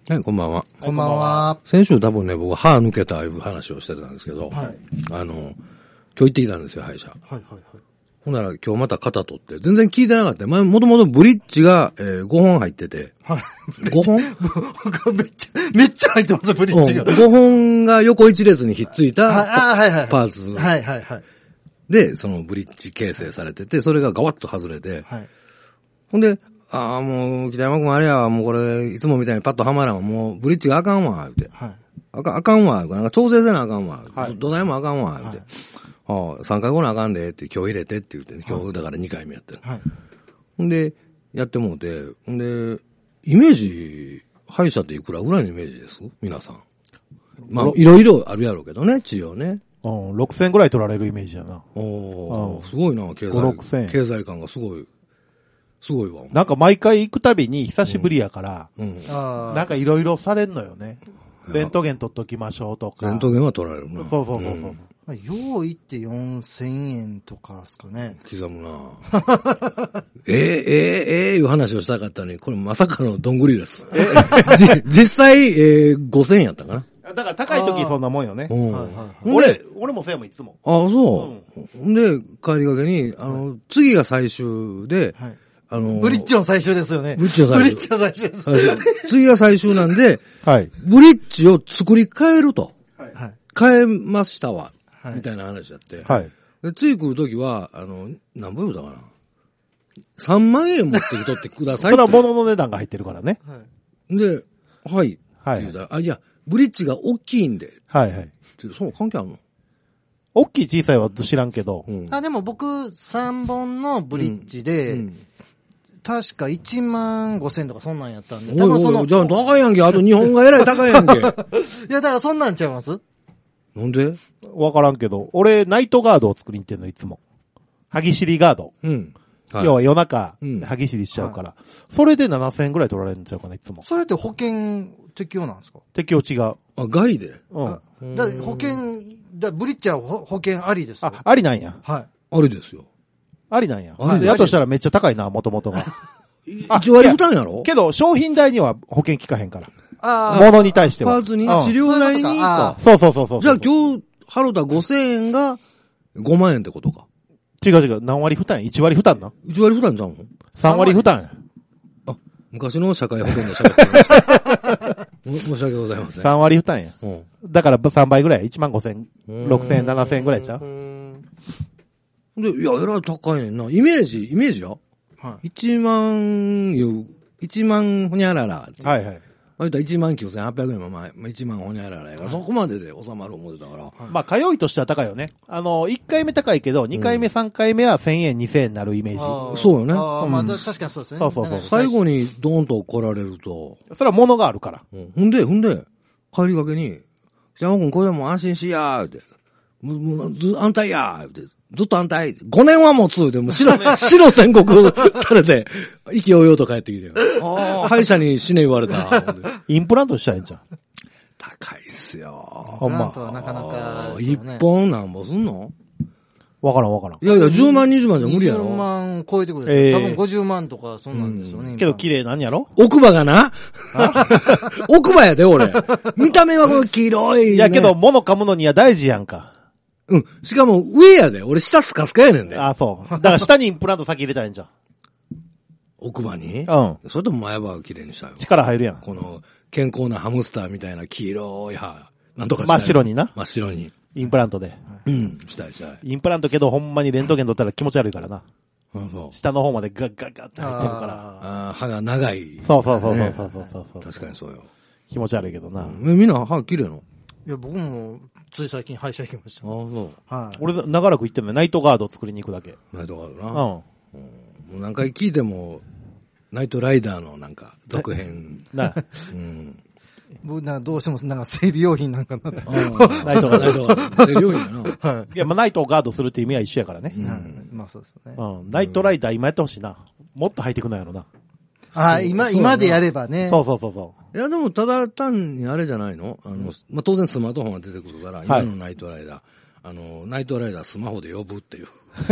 はい、こんばんは。 こんばんは。 先週多分ね、僕歯抜けたいう話をしてたんですけど、 はい。 今日行ってきたんですよ、歯医者。 はいはいはい。 ほんなら今日また肩取って、全然聞いてなかった。もともとブリッジが、5本入ってて。 はい。 5本めっちゃ入ってます、ブリッジが。 5本が横一列にひっついたはいはい。 パーツ。 はいはいはい。 で、そのブリッジ形成されてて、それがガワッと外れて。 はい。 ほんで、もう、北山君あれやわ、もうこれ、いつもみたいにパッとはまらんわ、もうブリッジがあかんわ、言うて。 はい。 あかんわ、なんか調整せなあかんわ。 はい。 土台もあかんわ、言うて。3回後なあかんで、って今日入れてって言って、今日だから2回目やってる。 はい。 ほんで、やってもうて、ほんで、イメージ、歯医者っていくらぐらいのイメージです皆さん。まあ、いろいろあるやろうけどね、治療ね。 6000円ぐらい取られるイメージやな。 すごいな、経済感がすごいわ。 なんか毎回行くたびに久しぶりやから、なんかいろいろされんのよね。レントゲン取っときましょうとか。 レントゲンは取られるな。 そう。 用意って4000円とかですかね。 刻むないう話をしたかったのに、これまさかのどんぐりです。実際、5000円やったかな。 だから高い時そんなもんよね。俺もせやもんいつも。 ああ、そう。で、帰りがけに、次が最終で、 ブリッジの最終ですよね。 ブリッジの最終です。 次が最終なんで、 はい。 ブリッジを作り変えると。 はい。 変えましたわ。みたいな話だって。 はい。 で、次来るときは、何本言うたかな。3万円持ってきとってください。 それは物の値段が入ってるからね。 はい。で、はい。はい。いや、ブリッジが大きいんで。 はいはい。 そう、関係あるの？ 大きい小さいは知らんけど。 でも僕、3本のブリッジで、確か1万5千とかそんなんやったんで。 多分じゃあ高いやんけ。あと2本がえらい高いやんけ。いや、 だからそんなんちゃいます？ なんで？ わからんけど、俺、ナイトガードを作りに行ってんの、いつも。歯ぎしりガード。要は夜中、歯ぎしりしちゃうから。それで7000円ぐらい取られるんちゃうかな、いつも。 それって保険適用なんですか？ 適用違う。 外で？ 保険、ブリッジは保険ありですよ。 ありなんや。 はい。 ありですよ。 ありなんや。やとしたらめっちゃ高いな、元々が。 1割負担やろ？ けど、商品代には保険効かへんから。物に対しては。 パーツに、治療代にか。 そう。 じゃあ今日、払った5000円が5万円ってことか。 違う。何割負担 ?1 割負担な ?1 割負担じゃんの ?3 割負担や。 昔の社会保険で喋ってました。申し訳ございません。 3割負担や。だから3倍ぐらい。1万5千、6千、7千ぐらいちゃうで、いや、えらい高いねんな。イメージよ。はい。1万ほにゃらら。 はい。 言ったら19,800円も1万ほにゃららやから、そこまでで収まる思ってたから。 まあ、通いとしては高いよね。1回目高いけど、2回目、3回目は1000円、2000円になるイメージ。 そうよね。 まあ、確かにそうですね。 そう。 最後にドーンと来られると。 それは物があるから。 ほんで、帰りがけに、北山君これも安心しやーって。もう、安泰やーって。ずっと安泰。5年は持つでも白宣告されて、意気揚々と帰ってきてよ。歯医者に死ね言われた。 インプラントしたらええんじゃん。 高いっすよ。 インプラントはなかなか。 一本なんぼすんの？ わからん。 いや、10万、20万じゃ無理やろ。 10万超えてくるでしょ。多分50万とか、そんなんですよね。 けど綺麗なんやろ？ 奥歯がな奥歯やで、俺。見た目はこの黄色い。 いや、けど物噛むのには大事やんか。 しかも上やで。俺下スカスカやねんで。 そう。だから下にインプラント先入れたらいいんじゃん。 奥歯に？それとも前歯をきれいにしたよ。 力入るやん。 この健康なハムスターみたいな黄色い歯。なんとか真っ白にな。 真っ白に。 インプラントで。 したい。 インプラントけどほんまにレントゲン取ったら気持ち悪いからな。下の方までガッって入ってるから。 歯が長い。 そう。確かにそうよ。 気持ち悪いけどな。 みんな歯綺麗の？ いや、僕も、つい最近歯医者行きました。 そう。 はい。 俺、長らく行ってんのナイトガード作りに行くだけ。 ナイトガードな。もう何回聞いても、ナイトライダーのなんか、続編。 僕どうしても生理用品なんかなって。 ナイトガード。 生理用品だな。 いや、ナイトをガードするって意味は一緒やからね。 まあそうですね。 ナイトライダー今やってほしいな。もっと入ってくんないやろな。 今でやればね。 そう。 いや、でも、ただ単にあれじゃないの？当然スマートフォンが出てくるから、今のナイトライダー。ナイトライダースマホで呼ぶっていう。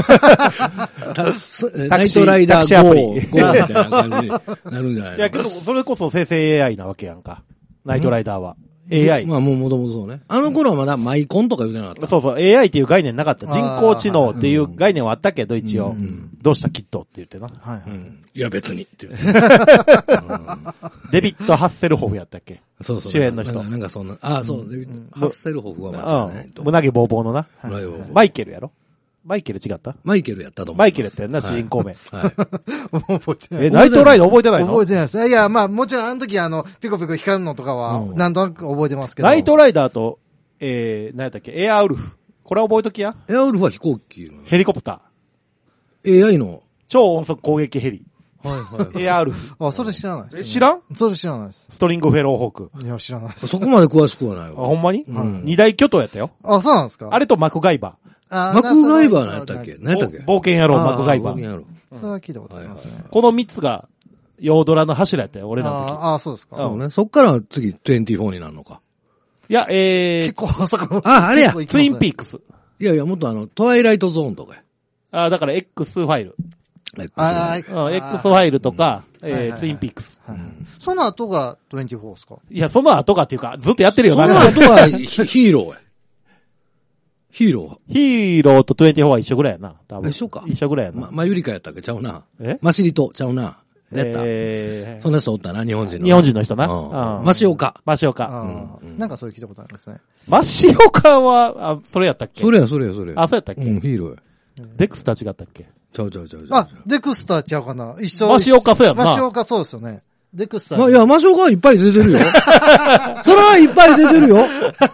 ナイトライダー GO みたいな感じになるんじゃないの？ いや、けど、それこそ生成 AI なわけやんか。 ナイトライダーは。AI。 まあもともとそうね。あの頃はまだマイコンとか言うてなかった。 そうそう、AI っていう概念なかった。人工知能っていう概念はあったけど、一応。どうしたキットって言ってな。 はい。 いや別にって言って。 デビッド・ハッセルホフやったっけ？ そうそう。 主演の人。 なんかそんな、そう、デビッド・ハッセルホフは間違いないと。 胸毛ボーボーのな。マイケルやろ？マイケル違った？ マイケルやったと思う。 マイケルやったよな、主人公名。 はい。 覚えてない。 ナイトライダー覚えてないの？ 覚えてないです。いや、まあもちろんあの時ピコピコ光るのとかは、なんとなく覚えてますけど。 ナイトライダーと、何やったっけ？エアウルフ。これ覚えときや？ エアウルフは飛行機の。 ヘリコプター。AI の。 超音速攻撃ヘリ。 はいはい。 エアウルフ。 あ、それ知らないです。 知らん？ それ知らないです。 ストリングフェローホーク。 いや、知らないです。 そこまで詳しくはないわ。 あ、ほんまに？二大巨頭やったよ。 あ、そうなんですか？ あれとマクガイバー。 マクガイバー何やったっけ？何やったっけ？ 冒険野郎マクガイバー。 冒険野郎。 それは聞いたことありますね。 この3つが、ヨードラの柱やったよ、俺らの時。 あ、そうですか。 そうね。そっから次24になるのか。 いや、 結構そこ。 あれや。 ツインピークス。 いやいや、もっとトワイライトゾーンとかや。 だから X ファイル。 X ファイルとか、ツインピークス。 その後が24ですか？ いや、その後がっていうか、ずっとやってるよ、 その後がヒーローや。ヒーローと24は一緒ぐらいやな。多分。 一緒か。 一緒ぐらいやな。 マユリカやったっけ？ちゃうな。マシリトちゃうな。やった。そんな人おったな、日本人の。 日本人の人な。 マシオカ。 マシオカ。 なんかそういう聞いたことありますね。 マシオカは、それやったっけ？ それや。 あ、そうやったっけ？ ヒーローや。 デクスター違ったっけ？ ちゃう。 あ、デクスターちゃうかな。一緒。 マシオカそうやんな。 マシオカそうですよね。デクスター。 いや、マシオカはいっぱい出てるよ。それはいっぱい出てるよ。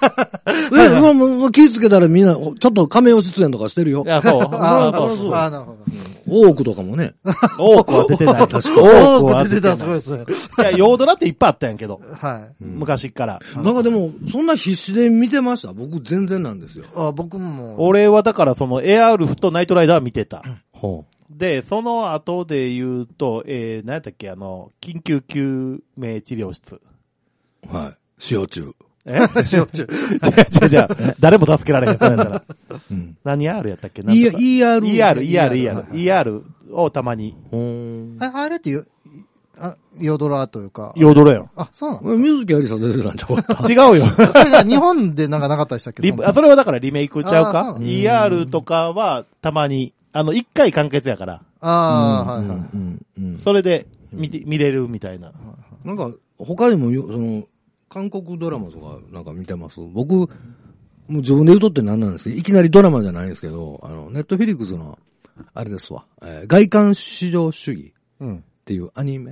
気ぃつけたらみんな、ちょっと仮面出演とかしてるよ。 いや、そう。 なるほど。 オークとかもね。 オークは出てない。確かに。 オーク出てた、すごいですね。 いや、ヨードラっていっぱいあったんやけど。 はい。 昔から。 なんかでも、そんな必死で見てました？僕全然なんですよ。 僕も。 俺はだからそのエアウルフとナイトライダーは見てた。 ほう。 で、その後で言うと、何やったっけ、緊急救命治療室。 はい。使用中。 使用中。 じゃ誰も助けられへん。何 R やったっけ？ ER をたまに。 あれってヨドラというか。 ヨドラよ。 あ、そうなんですか？ 水木有沙出てたんちゃうか。 違うよ。 日本でなんかなかったでしたっけ？ それはだからリメイクちゃうか？ ER とかはたまに、一回完結やから。 はい。 それで見れるみたいな。 なんか、他にも韓国ドラマとかなんか見てます？僕、もう自分で言うとって何なんですけど、いきなりドラマじゃないんですけど、ネットフィリックスの、あれですわ、外観至上主義っていうアニメ。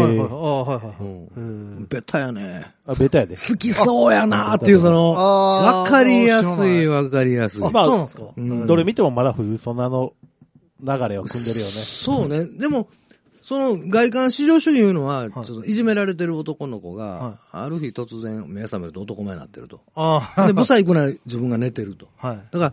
ベタやね。 ベタやで。 好きそうやなーっていう、わかりやすい。 そうなんですか？ どれ見てもまだ冬そんなの流れを組んでるよね。 そうね。でも、その外観至上主義いうのは、ちょっといじめられてる男の子が、ある日突然目覚めると男前になってると。で、ブサイクな自分が寝てると。だから、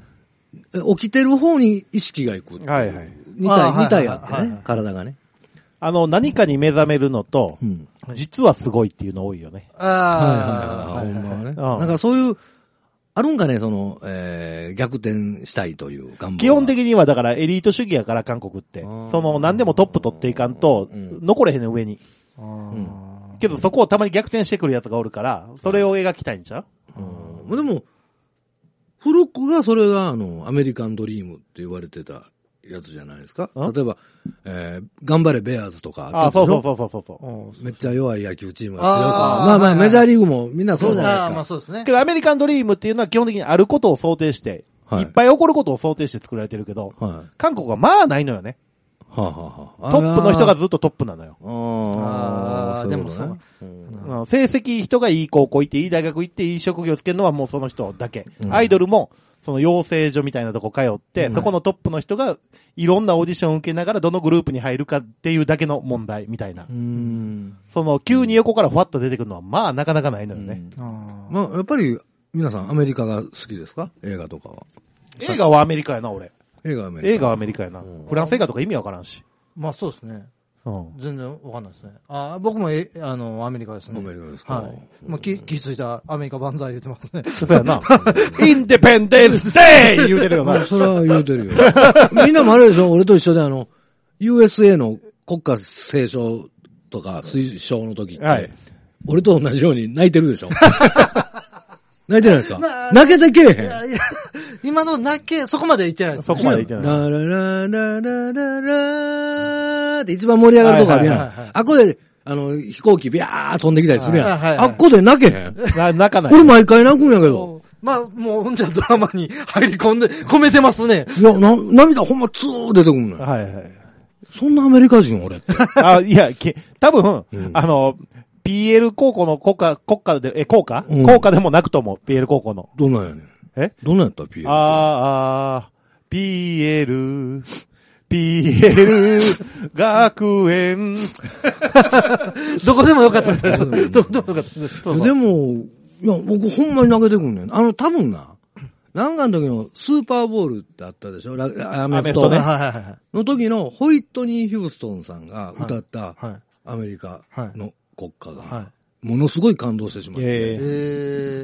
起きてる方に意識がいく。 はいはい。 似たやってね、体がね。 何かに目覚めるのと、実はすごいっていうの多いよね。 ほんまはね。なんかそういう、あるんかね、逆転したいという願望。 基本的にはだからエリート主義やから韓国って。何でもトップ取っていかんと、残れへんね上に。けどそこをたまに逆転してくるやつがおるから、それを描きたいんちゃう？ でも、古くがそれがアメリカンドリームって言われてたやつじゃないですか。例えば、頑張れベアーズとか。 そう。 めっちゃ弱い野球チームが強いから。まあメジャーリーグもみんなそうじゃないですか。 まあそうですね。 けどアメリカンドリームっていうのは基本的にあることを想定して、いっぱい起こることを想定して作られてるけど、韓国はまあないのよね。トップの人がずっとトップなのよ。 でもそう。 成績人がいい高校行って、いい大学行って、いい職業つけるのはもうその人だけ。アイドルも、その養成所みたいなとこ通って、そこのトップの人がいろんなオーディションを受けながらどのグループに入るかっていうだけの問題みたいな。急に横からふわっと出てくるのはまあなかなかないのよね。 まあやっぱり皆さんアメリカが好きですか？映画とかは。 映画はアメリカやな、俺。 映画はアメリカやな。フランス映画とか意味わからんし。 まあそうですね。全然わかんないですね。僕もアメリカですね。 アメリカですか。 はい。まあ気づいたアメリカ万歳言ってますね。 そうやな。インデペンデンスデー言うてるよな。 それは言うてるよ。みんなもあれでしょ？俺と一緒でUSA の国家斉唱とか推奨の時って、 俺と同じように泣いてるでしょ泣いてないですか泣けてけえへん。 いや、今のそこまで言ってないです。 そこまで言ってない。 ラララララララって一番盛り上がるとこあるやん。あっこで、飛行機ビャー飛んできたりするやん。あっこで泣けへん泣かない。 これ毎回泣くんやけど。 まあ、もう、ほんじゃドラマに入り込んで、込めてますね。 いや、涙ほんまツー出てくるのよ。 はいはい。 そんなアメリカ人俺って。 いや、多分、PL 高校の校歌で、校歌でもなくとも、PL 高校の。 どんなんやねん。どんなんやった PL？ PL 学園。 どこでもよかったです。どこでもよかったです。 でも、いや、僕ほんまに投げてくんねん。多分な、なんかの時のスーパーボールってあったでしょアメフトね。の時のホイットニー・ヒューストンさんが歌ったアメリカの国歌が、ものすごい感動してしまって。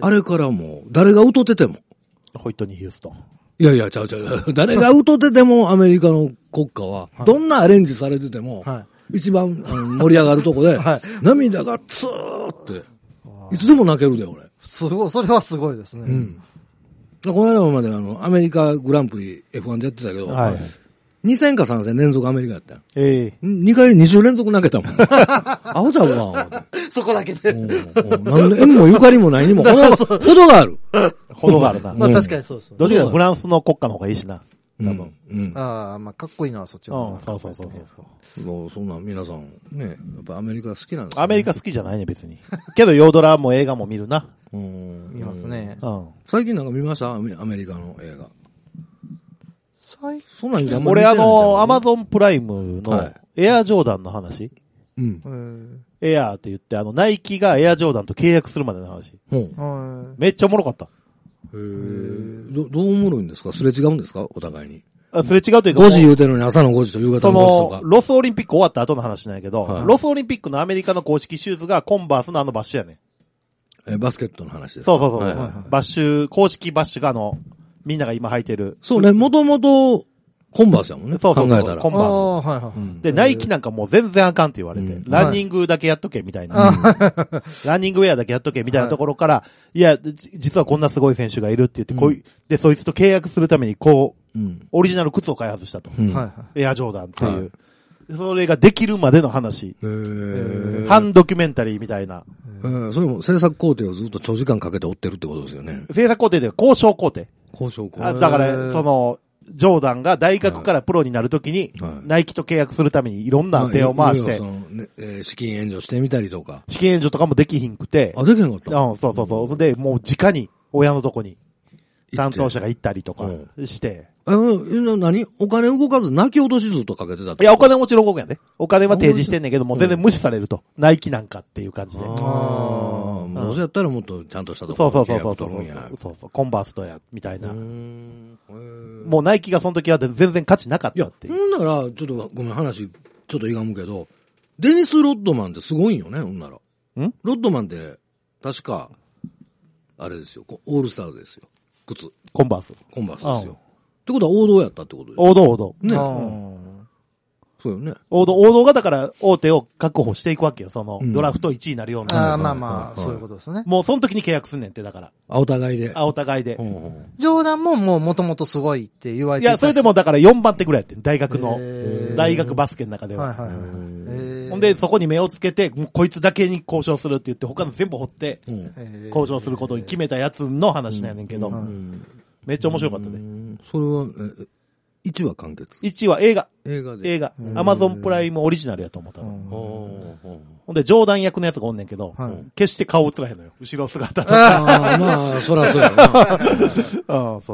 あれからもう、誰が歌ってても。 ホイットニー・ヒューストン。 いやいや、ちゃう。誰が歌っててもアメリカの国歌は、どんなアレンジされてても、一番盛り上がるとこで、涙がツーって、いつでも泣けるで、俺。 すごい、それはすごいですね。うん。 この間までアメリカグランプリ F1 でやってたけど、2戦か3戦連続アメリカやったよ。2週連続泣けたもん。アホちゃうわ。 そこだけで。 なんで縁もゆかりもないにも、ほどがある。 ほどがあるな。 まあ確かにそうそう。 どっちかフランスの国歌の方がいいしな。多分。 ああ、まあかっこいいのはそっちの。 そう。 もうそんな皆さんね、やっぱアメリカ好きなんですアメリカ好きじゃないね別に。けどヨードラも映画も見るな。 見ますね。 最近なんか見ましたアメリカの映画。そんなん俺アマゾンプライムのエアジョーダンの話。エアーって言ってナイキがエアジョーダンと契約するまでの話。めっちゃおもろかった。 どうおもろいんですかすれ違うんですかお互いに。 すれ違うというか。 5時言うてるのに朝の5時と夕方の5時とか。 ロスオリンピック終わった後の話なんやけど、ロスオリンピックのアメリカの公式シューズがコンバースのバッシュやね。 バスケットの話です。 そう。バッシュ、公式バッシュがみんなが今履いてる。 そうね、もともと、コンバースやもんね。考えたら。 コンバース。で、ナイキなんかもう全然あかんって言われて、ランニングだけやっとけみたいな。ランニングウェアだけやっとけみたいなところから、いや、実はこんなすごい選手がいるって言って、で、そいつと契約するためにオリジナル靴を開発したと。エアジョーダンっていう。それができるまでの話。半ドキュメンタリーみたいな。 それも制作工程をずっと長時間かけて追ってるってことですよね。 制作工程で交渉工程。だから、ジョーダンが大学からプロになるときに、ナイキと契約するためにいろんな手を回して、 資金援助してみたりとか。 資金援助とかもできひんくて。 できへんかったそう。で、もう直に親のとこに担当者が行ったりとかして。 何お金動かず泣き落としずっとかけてたって。 いや、お金もちろん動くやね。お金は提示してんねんけども、全然無視されると。ナイキなんかっていう感じで。 どうせやったらもっとちゃんとしたところ。 そう。コンバースとや、みたいな。もうナイキがその時は全然価値なかったっていう。 だから、ちょっとごめん話、ちょっといがむけど、デニス・ロッドマンってすごいんよね、ほんなら。ロッドマンって、確か、あれですよ、オールスターズですよ。靴。 コンバースですよ。ってことは王道やったってことです王道。 ね。そうよね。 王道がだから大手を確保していくわけよ。ドラフト1位になるような。 まあ、そういうことですね。 もうその時に契約すんねんって、だから。 お互いで。 お互いで。 ジョーダンももともとすごいって言われていや、それでもだから4番手ぐらいやってん。大学バスケの中では。ほんで、そこに目をつけて、こいつだけに交渉するって言って、他の全部掘って、交渉することに決めたやつの話なんやねんけど、めっちゃ面白かったね。 それは、1話完結 ?1 話映画。 映画。 アマゾンプライムオリジナルやと思ったの。ほんで、ジョーダン役のやつがおんねんけど、決して顔映らへんのよ。後ろ姿とか。 まあ、そらそうやな。 そう。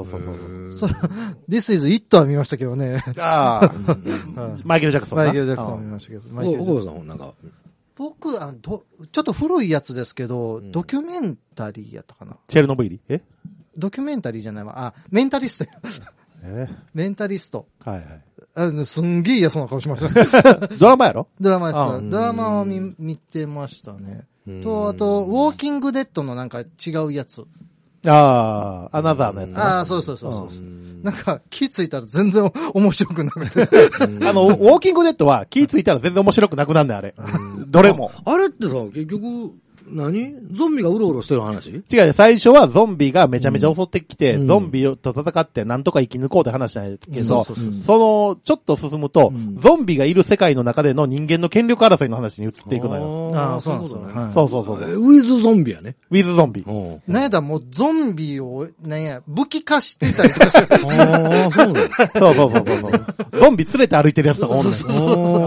This is It は見ましたけどね。 マイケル・ジャクソン。 マイケル・ジャクソン見ましたけど。 岡部さんなんか。 僕、ちょっと古いやつですけど、ドキュメンタリーやったかな。 チェルノブイリドキュメンタリーじゃないわ。メンタリスト。メンタリスト。すんげえ嫌そうな顔しました。 ドラマやろ？ ドラマです。ドラマを見てましたね。あと、ウォーキングデッドのなんか違うやつ。 アナザーのやつ。 そう。なんか、気ついたら全然面白くなくて。 ウォーキングデッドは気ついたら全然面白くなくなんねん、あれ。どれも。 あれってさ、結局、 何ゾンビがうろうろしてる話？ 違う、最初はゾンビがめちゃめちゃ襲ってきて、ゾンビと戦ってなんとか生き抜こうって話なんやけど、その、ちょっと進むと、ゾンビがいる世界の中での人間の権力争いの話に移っていくのよ。 ああ、そうなんですね。 そうそうそう。 ウィズゾンビやね。 ウィズゾンビ。 なんやだ、もうゾンビを、なんや、武器化してたりとかして。 ああ、そうだ。 そうそうそうそう。ゾンビ連れて歩いてるやつとかおんねん。 ち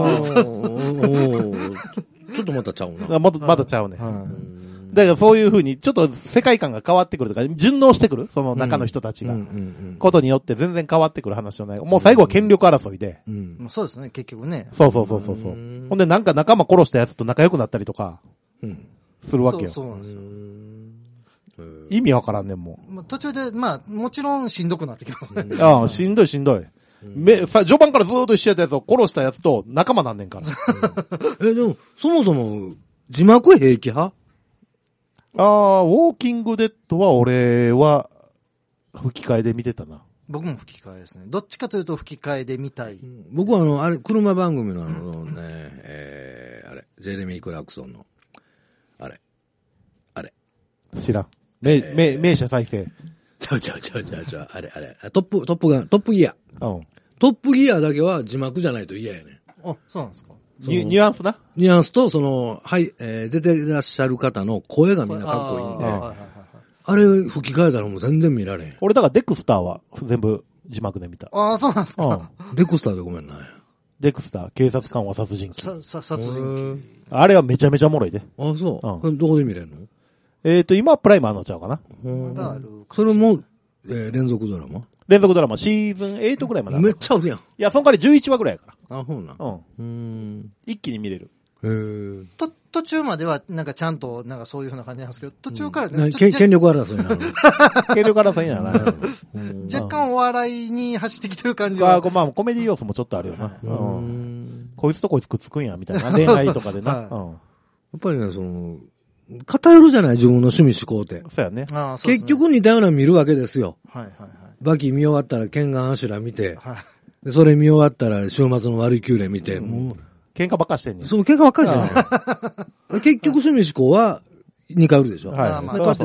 ょっとまたちゃうな。 まだちゃうね。だからそういう風に、ちょっと世界観が変わってくるとか、順応してくるその中の人たちが。ことによって全然変わってくる話じゃない。もう最後は権力争いで。 そうですね、結局ね。 そうそうそうそう。ほんでなんか仲間殺したやつと仲良くなったりとか、するわけよ。 そうなんですよ。 意味わからんねん、もう。途中で、まあ、もちろんしんどくなってきますね。 ああ、しんどい。序盤からずーっと一緒やったやつを殺したやつと仲間なんねんから。 でも、そもそも、字幕平気派？ ああ、ウォーキングデッドは俺は吹き替えで見てたな。 僕も吹き替えですね。どっちかというと吹き替えで見たい。 僕はあれ、車番組のね、あれ、ジェレミー・クラクソンの、あれ。 知らん。名車再生。 ちゃう、あれ、トップギア。トップギアだけは字幕じゃないと嫌やね。 あ、そうなんですか。 ニュアンスな？ ニュアンスと、出てらっしゃる方の声がみんなかっこいいんで、あれ吹き替えたらもう全然見られへん。 俺だからデクスターは全部字幕で見た。 ああ、そうなんですか。 デクスターでごめんな。 デクスター、警察官は殺人鬼。 殺人鬼。 あれはめちゃめちゃおもろいで。 あ、そう。どこで見れんの？ 今はプライマーのちゃうかな。 それも、連続ドラマシーズン8ぐらいまで。 めっちゃあるやん。 いや、その代わり11話ぐらいやから。 あ、そうな。 一気に見れる。 途中までは、なんかちゃんと、なんかそういう風な感じなんですけど、途中からね、権力争いなの。 権力争いなの。 若干お笑いに走ってきてる感じは。 まあ、コメディ要素もちょっとあるよな。こいつとこいつくっつくんや、みたいな。恋愛とかでな。やっぱりね、偏るじゃない、自分の趣味思考って。 そうやね。 結局似たようなの見るわけですよ。 はいはいはい。 バキ見終わったらケンガンアシュラ見て、でそれ見終わったら週末のワルキューレ見て、もう喧嘩ばっかしてんねん。 その喧嘩ばっかりじゃない。結局趣味思考は似通るでしょ。はい。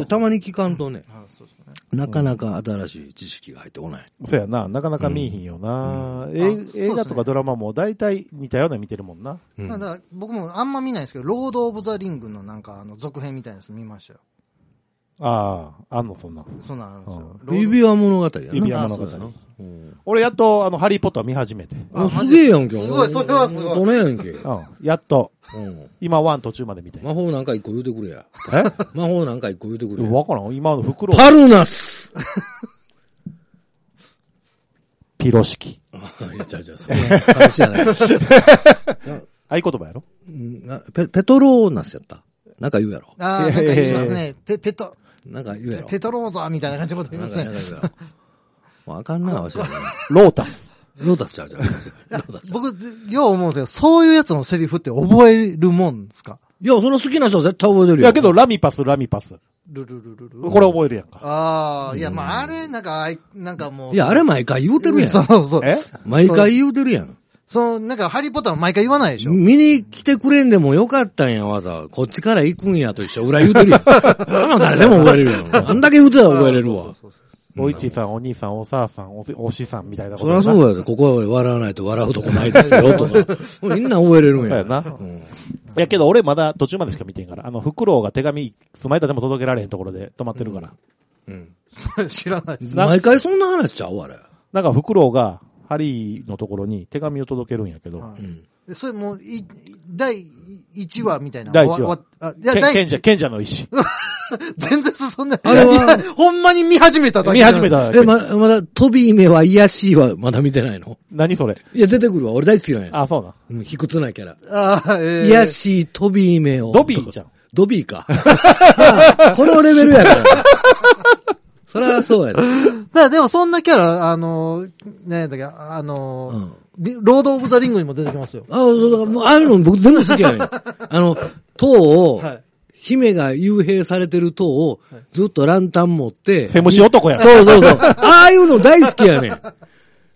たまに聞かんとね、なかなか新しい知識が入ってこない。 そうやな。なかなか見えひんよな。映画とかドラマも大体似たような見てるもんな。 だから僕もあんま見ないんですけど、ロード・オブ・ザ・リングのなんか続編みたいなやつ見ましたよ。 ああ、あんのそんな。 そうなんですよ。 指輪物語やな。 指輪物語。俺やっとハリーポッター見始めて。 すげえやんけ。 すごい、それはすごい。 大人やんけ。 やっと。今1途中まで見て。 魔法なんか一個言うてくれや。魔法なんか一個言うてくれや。 わからん。今の袋。 パルナスピロシキ。 いや、じゃあ、そんな寂しいやない。 合言葉やろペトローナスやった。なんか言うやろ。 ああ、なんか言いますね。 なんか言うやろ。 ペトローザーみたいな感じのこと言いますね。 わかんないわしら。 ロータスちゃう。 僕、よう思うんですけど、そういうやつのセリフって覚えるもんですか？ いや、その好きな人は絶対覚えてるよ。 いやけど、ラミパス。これ覚えるやんか。 ああ、いや、まあ、あれ、なんかもう。 いや、あれ毎回言うてるやん。 そう。 毎回言うてるやん。 なんか、ハリーポッターは毎回言わないでしょ。 見に来てくれんでもよかったんや、わざわざ。こっちから行くんやと一緒ぐらい言うてるやん。誰でも覚えれるやん。あんだけ言うてたら覚えれるわ。 おいちさん、お兄さん、おさあさん、おしさんみたいなこと。 そりゃそうやで。ここは笑わないと笑うとこないですよ、とか。みんな覚えれるんや。 そうやな。いやけど俺まだ途中までしか見てんから。フクロウが手紙、スマイタでも届けられへんところで止まってるから。 知らないです。 毎回そんな話ちゃうあれ。 なんかフクロウが、ハリーのところに手紙を届けるんやけど。 それもう、第1話みたいな。 第1話。賢者の意志。 全然進んでない。あれは、ほんまに見始めただけ。 見始めただけ。 まだ、トビーメは癒やしいはまだ見てないの？ 何それ？ いや、出てくるわ。俺大好きなんや。 あ、そうな。 卑屈なキャラ。癒やしいトビーメを。 ドビーじゃん。 ドビーか。このレベルやから。それはそうやね。 でもそんなキャラ、ねえ、だけロード・オブ・ザ・リングにも出てきますよ。 そうだからもう、ああいうの僕全部好きやねん。塔を、姫が幽閉されてる塔を、ずっとランタン持って。 セムシ男や。 そう。ああいうの大好きやねん。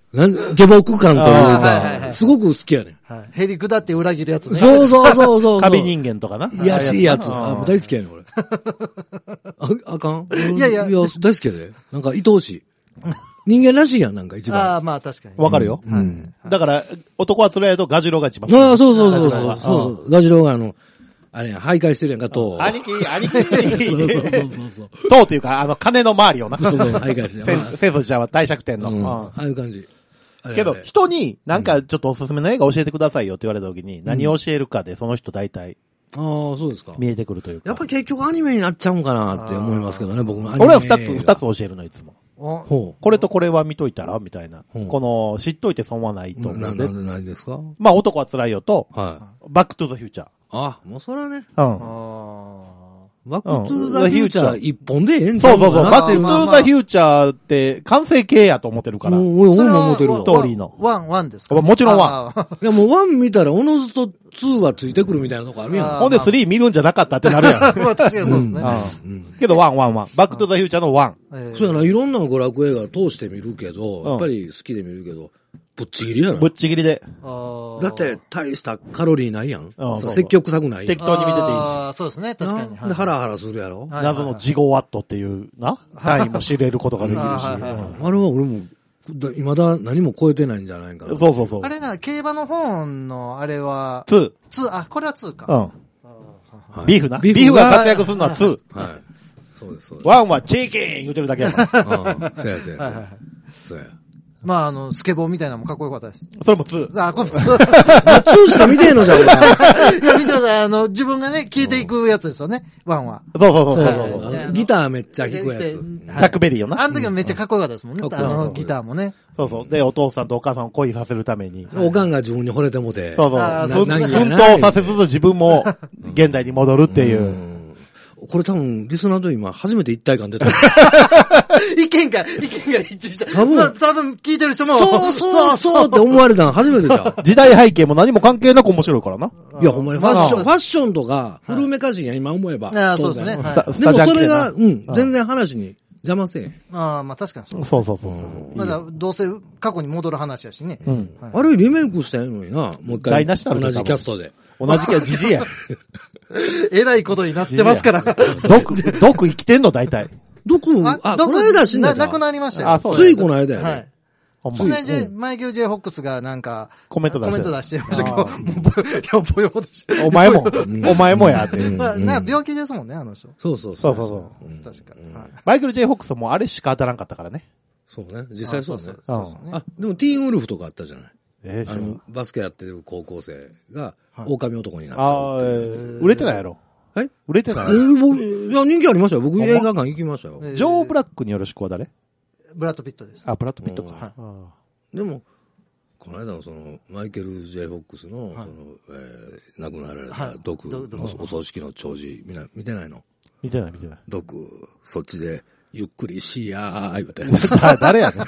下僕感というか、 はいはいはいすごく好きやねん。 はい。へりくだって裏切るやつね。 そうそうそうそう。 カビ人間とかな。 いやしいやつ。 あもう大好きやねん、俺。あかんいやいや大好きやで。なんか愛おしい。人間らしいやん、なんか一番。 ああ、まあ確かに。 わかるよ。 うん。 だから、男は辛いとガジロが一番。 ああ、そうそうそうそう。 ガジロがそうガジロがあれやん、徘徊してるやんか、と。 兄貴、兄貴。 そうそうそう。 とっていうか、金の周りをな。 そうね徘徊してる。 聖祖者は大釈天の。 うん。 うんああいう感じ。 けど、人に、なんかちょっとおすすめの映画教えてくださいよって言われた時に、何を教えるかで、その人大体ああ、そうですか。 見えてくるというか。 やっぱり結局アニメになっちゃうんかなって思いますけどね、僕もアニメ。 俺は二つ教えるの、いつも。 おほこれとこれは見といたらみたいな。 うんこの、知っといて損はないとう。 思うんで。 何ですか？ まあ、男は辛いよと、 はい。 バックトゥザフューチャー。 あ、もうそれはね、 うん。 あバックトゥーザフューチャー一本でええんちゃそうそうそう。 かなっていうバックトゥザフューチャーって完成形やと思ってるから。 もう俺も思ってるわス。トーリーのワンですか？ もちろんワン。 いやもう1見たらおのずと2はついてくるみたいなとこあるやん。 あーほんで3見るんじゃなかったってなるやん。 まあ確かにそうですね。 うん。 けどワン。バックトゥザフューチャーのワン。 そうやな、いろんな娯楽映画通して見るけうんど、やっぱり好きで見るけど、ぶっちぎりやろぶっ。ちぎりで。 だって、大したカロリーないやん。 そう積極臭くないやん。 適当に見てていいし。 ああ、そうですね。確かに。 なで、ハラハラするやろ。 はい謎のジゴワットっていうな、単位も知れることができるし。 はいはいはいあれは俺も、未だ何も超えてないんじゃないかな。 そうそうそう。 あれな、競馬の本の、あれは、 2。 2、これは2か。 うん。 はいビーフな。ビーフが活躍するのは2。 はい。そうです、そうです。 ワンはチキン言うてるだけやから。 うんそうや、そうや。 はいはいはい。 そうや。 まあ、スケボーみたいなのもかっこよかったです。 それも2。 あ、これ、 2しか見てへんのじゃん、俺。 いや、見てください。自分がね、聞いていくやつですよね。ワンは。 そうそうそうそうそう。 やギターめっちゃ弾くやつ。 チャックベリーよな。 あの時もめっちゃかっこよかったですもんね。 かっこよかったギターもね。 そうそう。で、お父さんとお母さんを恋させるために。 おかんが自分に惚れてもて。 そうそう。 あー奮そう闘させつつ自分も現代に戻るっていう。 これ多分、リスナーと今、初めて一体感出た。 意見が一致した。 多分まあ多分聞いてる人も。 そうって思われたの初めてじゃん。 時代背景も何も関係なく面白いからな。 いや、ほんまにフまあァッションとか、古めかしいやん、今思えば。 ああ、そうですね。 当然はいスでもそれが、 うん全然話に邪魔せえへん。 ああ、まあ確かにそう。 そうそうそう。 まだ、どうせ過去に戻る話やしね。 うん。 はいあれリメイクしたいのにな、もう一回。 台無しになるで同じキャストで。 同じかじじいや。 えらいことになってますから。 毒生きてんの大体。 どこ、この間死んだじゃんなくなりましたよ。 あそうついこの間やね。 はい。 ほんまそれで、マイケル・J・ホックスがなんか、 コメント出して出してましたけど、 あもうぼよぼよでした。 お前も、お前もやって。 まあ、なんか病気ですもんね、あの人。 そうそうそうそううん確か。はいマイケル・ジェイ・ホックスもあれしか当たらんかったからね。 そうね。実際そうね。 そうそうね。 あ、でもティーンウルフとかあったじゃない。 知らんバスケやってる高校生が、狼男になっちゃああ、 うっていう。 売れてないやろ。 はい売れてない。 僕、いや、人気ありましたよ。僕映画館行きましたよ。 ジョー・ブラックによろしくは誰ブラッド・ピットです。 あ、ブラッド・ピットうんか。あでも、この間のマイケル・J・フォックスの、 はい亡くなられはいた毒のお葬式の弔辞、見てないの？ 見てない見てない。 毒、そっちで、ゆっくりしやー、言うて。 誰やねん。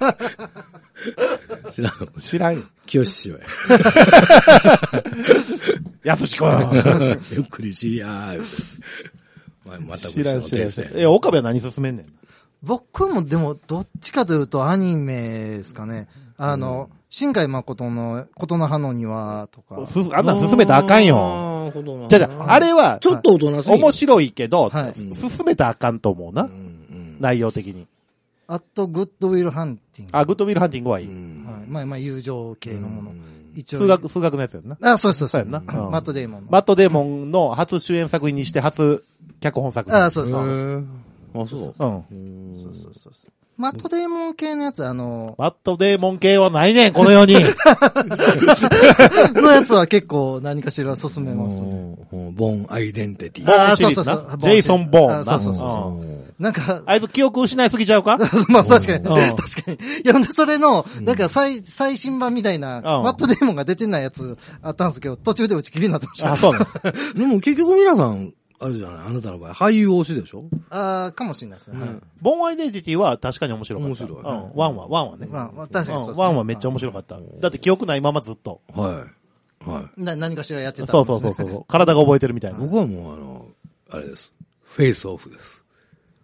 知らんの知らんよ。 清志師匠やすしこや。ゆっくりしやー、言うて。また知らん知らん知らん。 え、 岡部は何進めんねん。 僕もでも、どっちかというとアニメですかね。新海誠のことの葉の庭とか。 あんなん進めたらあかんよ。 なるほどな。 じゃあれは、 ちょっと大人すぎる。 面白いけど、 はい進めたらあかんと思うな。 うん内容的に。 あと、グッドウィル・ハンティング。 あ、グッドウィルハンティングはいい。 はい。まあ、友情系のもの。一応。 数学のやつやんな。 あ、そうです、 そうやんな。 マット・デーモンの。 マット・デーモンの初主演作品にして初脚本作品。 あ、そうです、そうです。 あ、そう。 うん。 そうそう。マット・デーモン系のやつ、 マット・デーモン系はないねん、この世に。 のやつは結構何かしら進めますね。 ボンアイデンティティ。 ボーンあシリーズなそうそうそうジェイソン・ボーンな。 あそうそううんなんか、 あいつ記憶失いすぎちゃうかまあ確かに、 うん確かに。いや、それの、なんか最新版みたいな、マット・デーモンが出てないやつあったんですけど、途中で打ち切りになってました。 あ、そうなの。 でも結局皆さん、あれじゃないあなたの場合、俳優推しでしょかもしれないですね。はいボーンアイデンティティは確かに面白かった。 面白いうん。ワンはね。 まあ、確かにそうですね。 ワンはめっちゃ面白かった。だって記憶ないままずっと。 はい。はい。 何かしらやってた。 そうそうそうそう。体が覚えてるみたいな。 僕はもうあれです。フェイスオフです。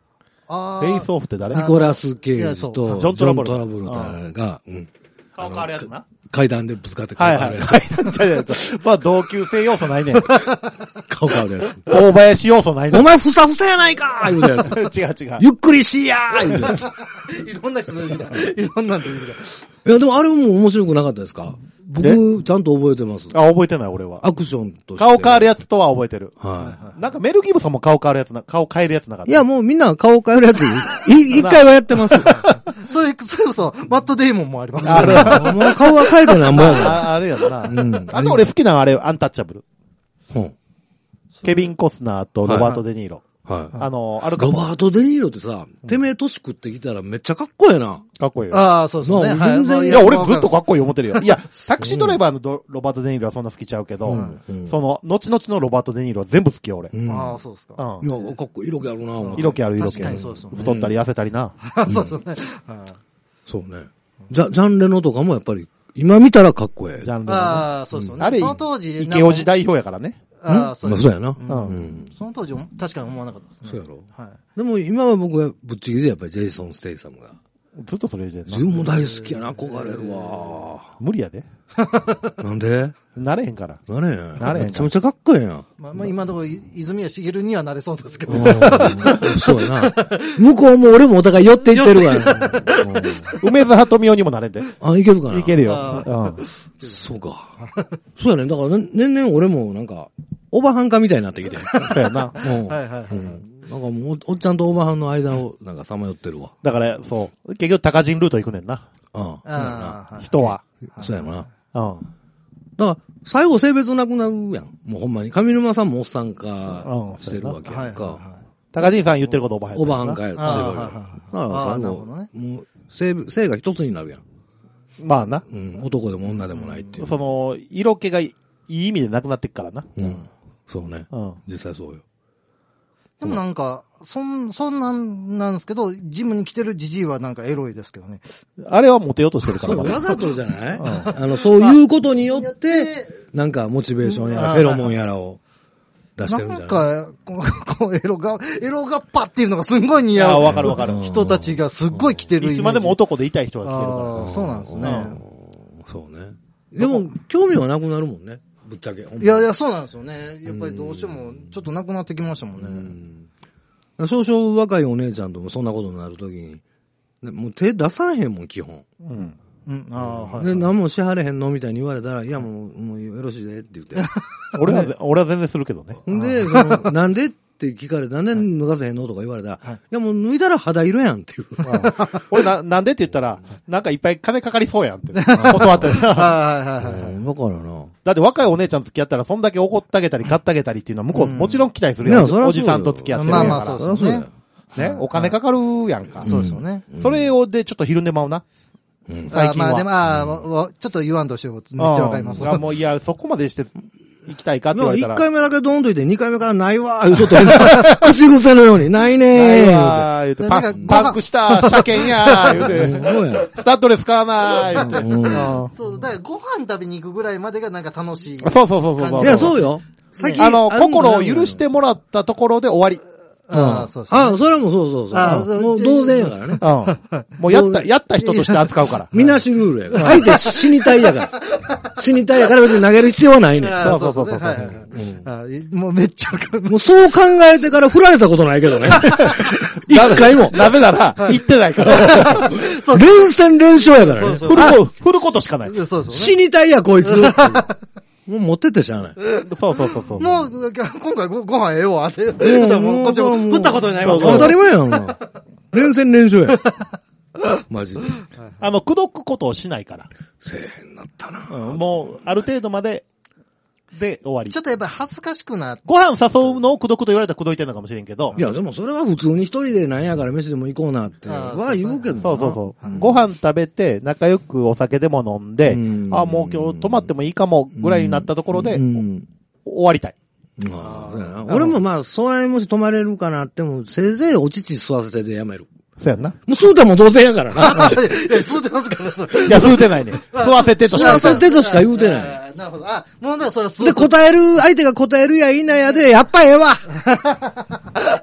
あフェイスオフって誰ニコラス・ケイジといやそうジョン・トラボルジタが、 顔変わるやつな。 階段でぶつかってはいはい。 顔変わるやまあ同級生要素ないねん。 つ。顔変わるやつ。 大林要素ないねん。 お前ふさふさやないかー言うたやつ。 違う違う。 ゆっくりしやー言うたやつ。 いろんな人いるみたい。いろんな人いるみたい。 いや、でもあれも面白くなかったですか？僕、ちゃんと覚えてます。 あ、覚えてない俺は。 アクションとして。 顔変わるやつとは覚えてる。 はなんかメル・ギブソンも顔変わるやつな、顔変えるやつなかった。 い。いや、もうみんな顔変えるやつ、一回はやってますよ。 それこそ、マットデイモンもありますあるもう顔が変えてなんぼやかあれやな。 うんあと俺好きなのあれ、アンタッチャブル。 ら。うん。 ケビン・コスナーとロバート・デ・ニーロ。 はい。 アルカポロバート・デ・ニーロってさ、てめえ年食ってきたらめっちゃかっこええな。 かっこいいよ。 ああ、そうですね。 まあ全然いや、俺ずっとかっこいい思ってるよ。いや、タクシードライバーのロバート・デ・ニーロはそんな好きちゃうけど、 うんその、後々のロバート・デ・ニーロは全部好きよ、俺。 うんああ、そうですか。 うん。 いや、かっこいい色気あるな、思って色気ある色気確ある。 かにそうですよね。 太ったり痩せたりな。 そうですね。 そうね。ジャンレノとかもやっぱり、今見たらかっこええ。 ジャンルのね。 ああ、そうですよね。 あれ、 その当時、 池オジ代表やからね。 ああ、そうですまあそうやな。 うんうん。 その当時、確かに思わなかったですね。 そうやろ。 はい。 でも今は僕はぶっちぎりでやっぱりジェイソン・ステイサムが。 ずっとそれで自分も大好きやな、憧れるわ。 無理やで。 なんでなれへんから。 なれへん。 なれへんかめちゃめちゃかっこええやん。 まあ今のところ、泉谷しげるにはなれそうですけど。 そうやな。向こうも俺もお互い寄っていってるわ。 梅津羽富夫にもなれんで。 あ、いけるかな。 いけるよ。 あうん。 そうか。そうやね。だから年々俺もなんか、オーバーハン化みたいになってきて。 そうやな。 うんはいはいはい。 なんかもう、おっちゃんとオーバーハンの間をなんかさまよってるわ。 だから、そう。結局、高人ルート行くねんな。 ああ、そうやああ、 人は。 な。そうやな。 うん。 だから、最後性別なくなるやん。もうほんまに。上沼さんもおっさん化うんしてるわけやんか。 高人さん言ってることオーバーハンオーバーハン化してるわけああよ。だからああ最後、 なるほどねもう性が一つになるやん。 まあな。 うん。男でも女でもないっていう。 その、色気がいい意味でなくなってっからな。 うん。そうね。 うん。 実際そうよ。 でもなんか、そんなんですけど、ジムに来てるジジイはなんかエロいですけどね。 あれはモテようとしてるからそう、 な。 わざとじゃないそういうことによって、なんかモチベーションやら、フェロモンやらを出してるんじゃないなんか、こうエロがっぱっていうのがすんごい似ああ、 合うわかるわかる。 人たちがすっごい来てるイメージ。 いつまでも男でいたい人が来てるあかあ、そうなんですね。 そうね。でも、興味はなくなるもんね。ぶっちゃけ。 いやいや、そうなんですよね。やっぱりどうしても、ちょっとなくなってきましたもんね。 少々若いお姉ちゃんともそんなことになるときに、ねもう手出されへんもん、基本。 ら。うん。 うん、ああ、はい。 で、何もしはれへんのみたいに言われたら、いやもうよろしいでって言って。 俺は全然するけどね。 んで、なんでって聞かれて、なんで脱がせへんのとか言われたら、いやもう脱いだら肌色やんっていう。 俺なんでって言ったら、なんかいっぱい金かかりそうやんって。断って。 はいはいはいはい。 だからな。 だって若いお姉ちゃん付き合ったら、そんだけ怒ってあげたり、買ってあげたりっていうのは向こう、もちろん期待するやん。 いやそりゃそうよおじさんと付き合ってるやんから。 まあまあそうですよね。 ね、お金かかるやんか。 そうですよね。 それをでちょっとひるんでまうな。最近は。 まあでも、ちょっちょっと言わんとしてることめっちゃわかります。 もういや、そこまでして行きたいかって言われたら。 1回目だけドーンといて、2回目からないわー言うとって、口癖のように、ないねないーわー言うて、パンクした車検やー言うて、 そうや。 スタッドレス買わなー言うて。 うんそう、だからご飯食べに行くぐらいまでがなんか楽しい。 そう。 いや、そうよ。最心を許してもらったところで終わり。 ああ、そうです。 あ、それはもうそう。もう同然やからね。 もうやった人として扱うから。 みなしルールやから。相手死にたいやから。死にたいやから別に投げる必要はないねん。 そう。 もうめっちゃわかる。 もうそう考えてから振られたことないけどね。一回も。 なぜなら、行ってないから。 連戦連勝やからね。 振ることしかない。 そうそうね。 死にたいやこいつ。もう持ってってしゃあない。 そう。 もう、今回ご飯ええわって言ったらもうこっちも振ったことになります当たり前やんな。連戦連勝や。マジで。 口説くことをしないから。 せえへんなったな。 もう、ある程度まで、で終わりちょ。っとやっぱり恥ずかしくなって。 ご飯誘うのを口説くと言われたら口説いてるのかもしれんけど。 いや、でもそれは普通に一人でなんやから飯でも行こうなって。は言うけどな。 そう。ご飯食べて、仲良くお酒でも飲んで、もう今日泊まってもいいかもぐらいになったところで、終わりたい。 そうやな。俺もまあ、それもし泊まれるかなっても、せいぜいお乳吸わせてでやめる。 そうやんな。 もう吸うても同然やからな。 いや、吸うてますから、それ。 いや、吸うてないね。吸わせてとしか言うてない。 吸わせてとしか言うてない。 なるほど。あ、もうだからそれは吸うで、相手が答えるや否やで、やっぱええわ。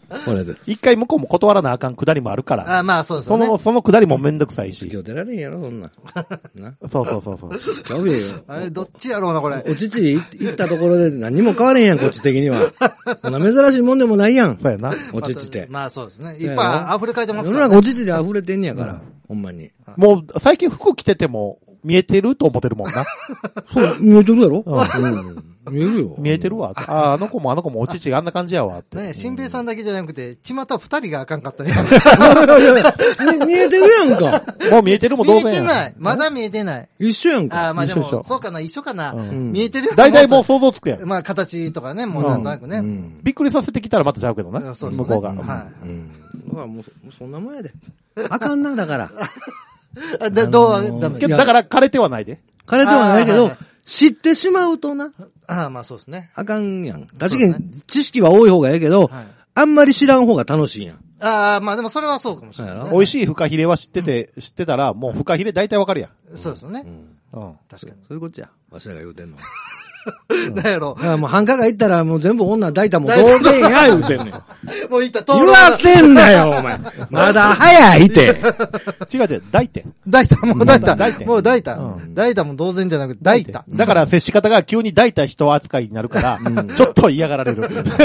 これです。 一回向こうも断らなあかんくだりもあるから。 あ、まあそうですね。 そのくだりもめんどくさいし。 付き合ってられんやろ、そんな。な。 そう。 ちゃうよ。 あれ、どっちやろうな、これ。 お乳行ったところで何にも変われんやん、こっち的には。こんな珍しいもんでもないやん。 そうやな。 お乳って。 まあそうですね。いっぱい溢れかえてます世から。 の中お乳で溢れてんやから。ほんまに。 もう、最近服着てても、見えてると思ってるもんな。 そう、見えてるやろ見えるよ。 見えてるわ。あの子もお乳があんな感じやわって。 ね、新平さんだけじゃなくて、ちまた二人があかんかったね。 見えてるやんか。 もう見えてるも同然やん。 見えてない。まだ見えてない。 一緒やんか。 あまあでも、そうかな、一緒かな。見えてるよ。 大体もう想像つくやん。 まあ形とかね、もうなんとなくね。 びっくりさせてきたらまたちゃうけどな。向こうが。 はい。 だからもうそんなもんやで。あかんな、だから。 どう、ダメ。 だから枯れてはないで。 枯れてはないけど、知ってしまうとな。 ああ、まあそうですね。 あかんやん。確かに知識は多い方がええけど、あんまり知らん方が楽しいやん。 ああ、まあでもそれはそうかもしれない。 美味しいフカヒレは知ってたら、もうフカヒレ大体わかるやん。 そうですよね。 うん。 確かに。 そういうことや。わしらが言うてんの。 なんやろ。 だからもう繁華街行ったらもう全部女抱いたもん同然や言うてんねん。 もう言った言わせんなよ、お前。まだ早いて。 違う、抱いて。 抱いた、もう抱いた。 抱いて。 もう抱いた。抱いたも同然じゃなくて、抱いた。 だから接し方が急に抱いた人扱いになるから、ちょっと嫌がられる。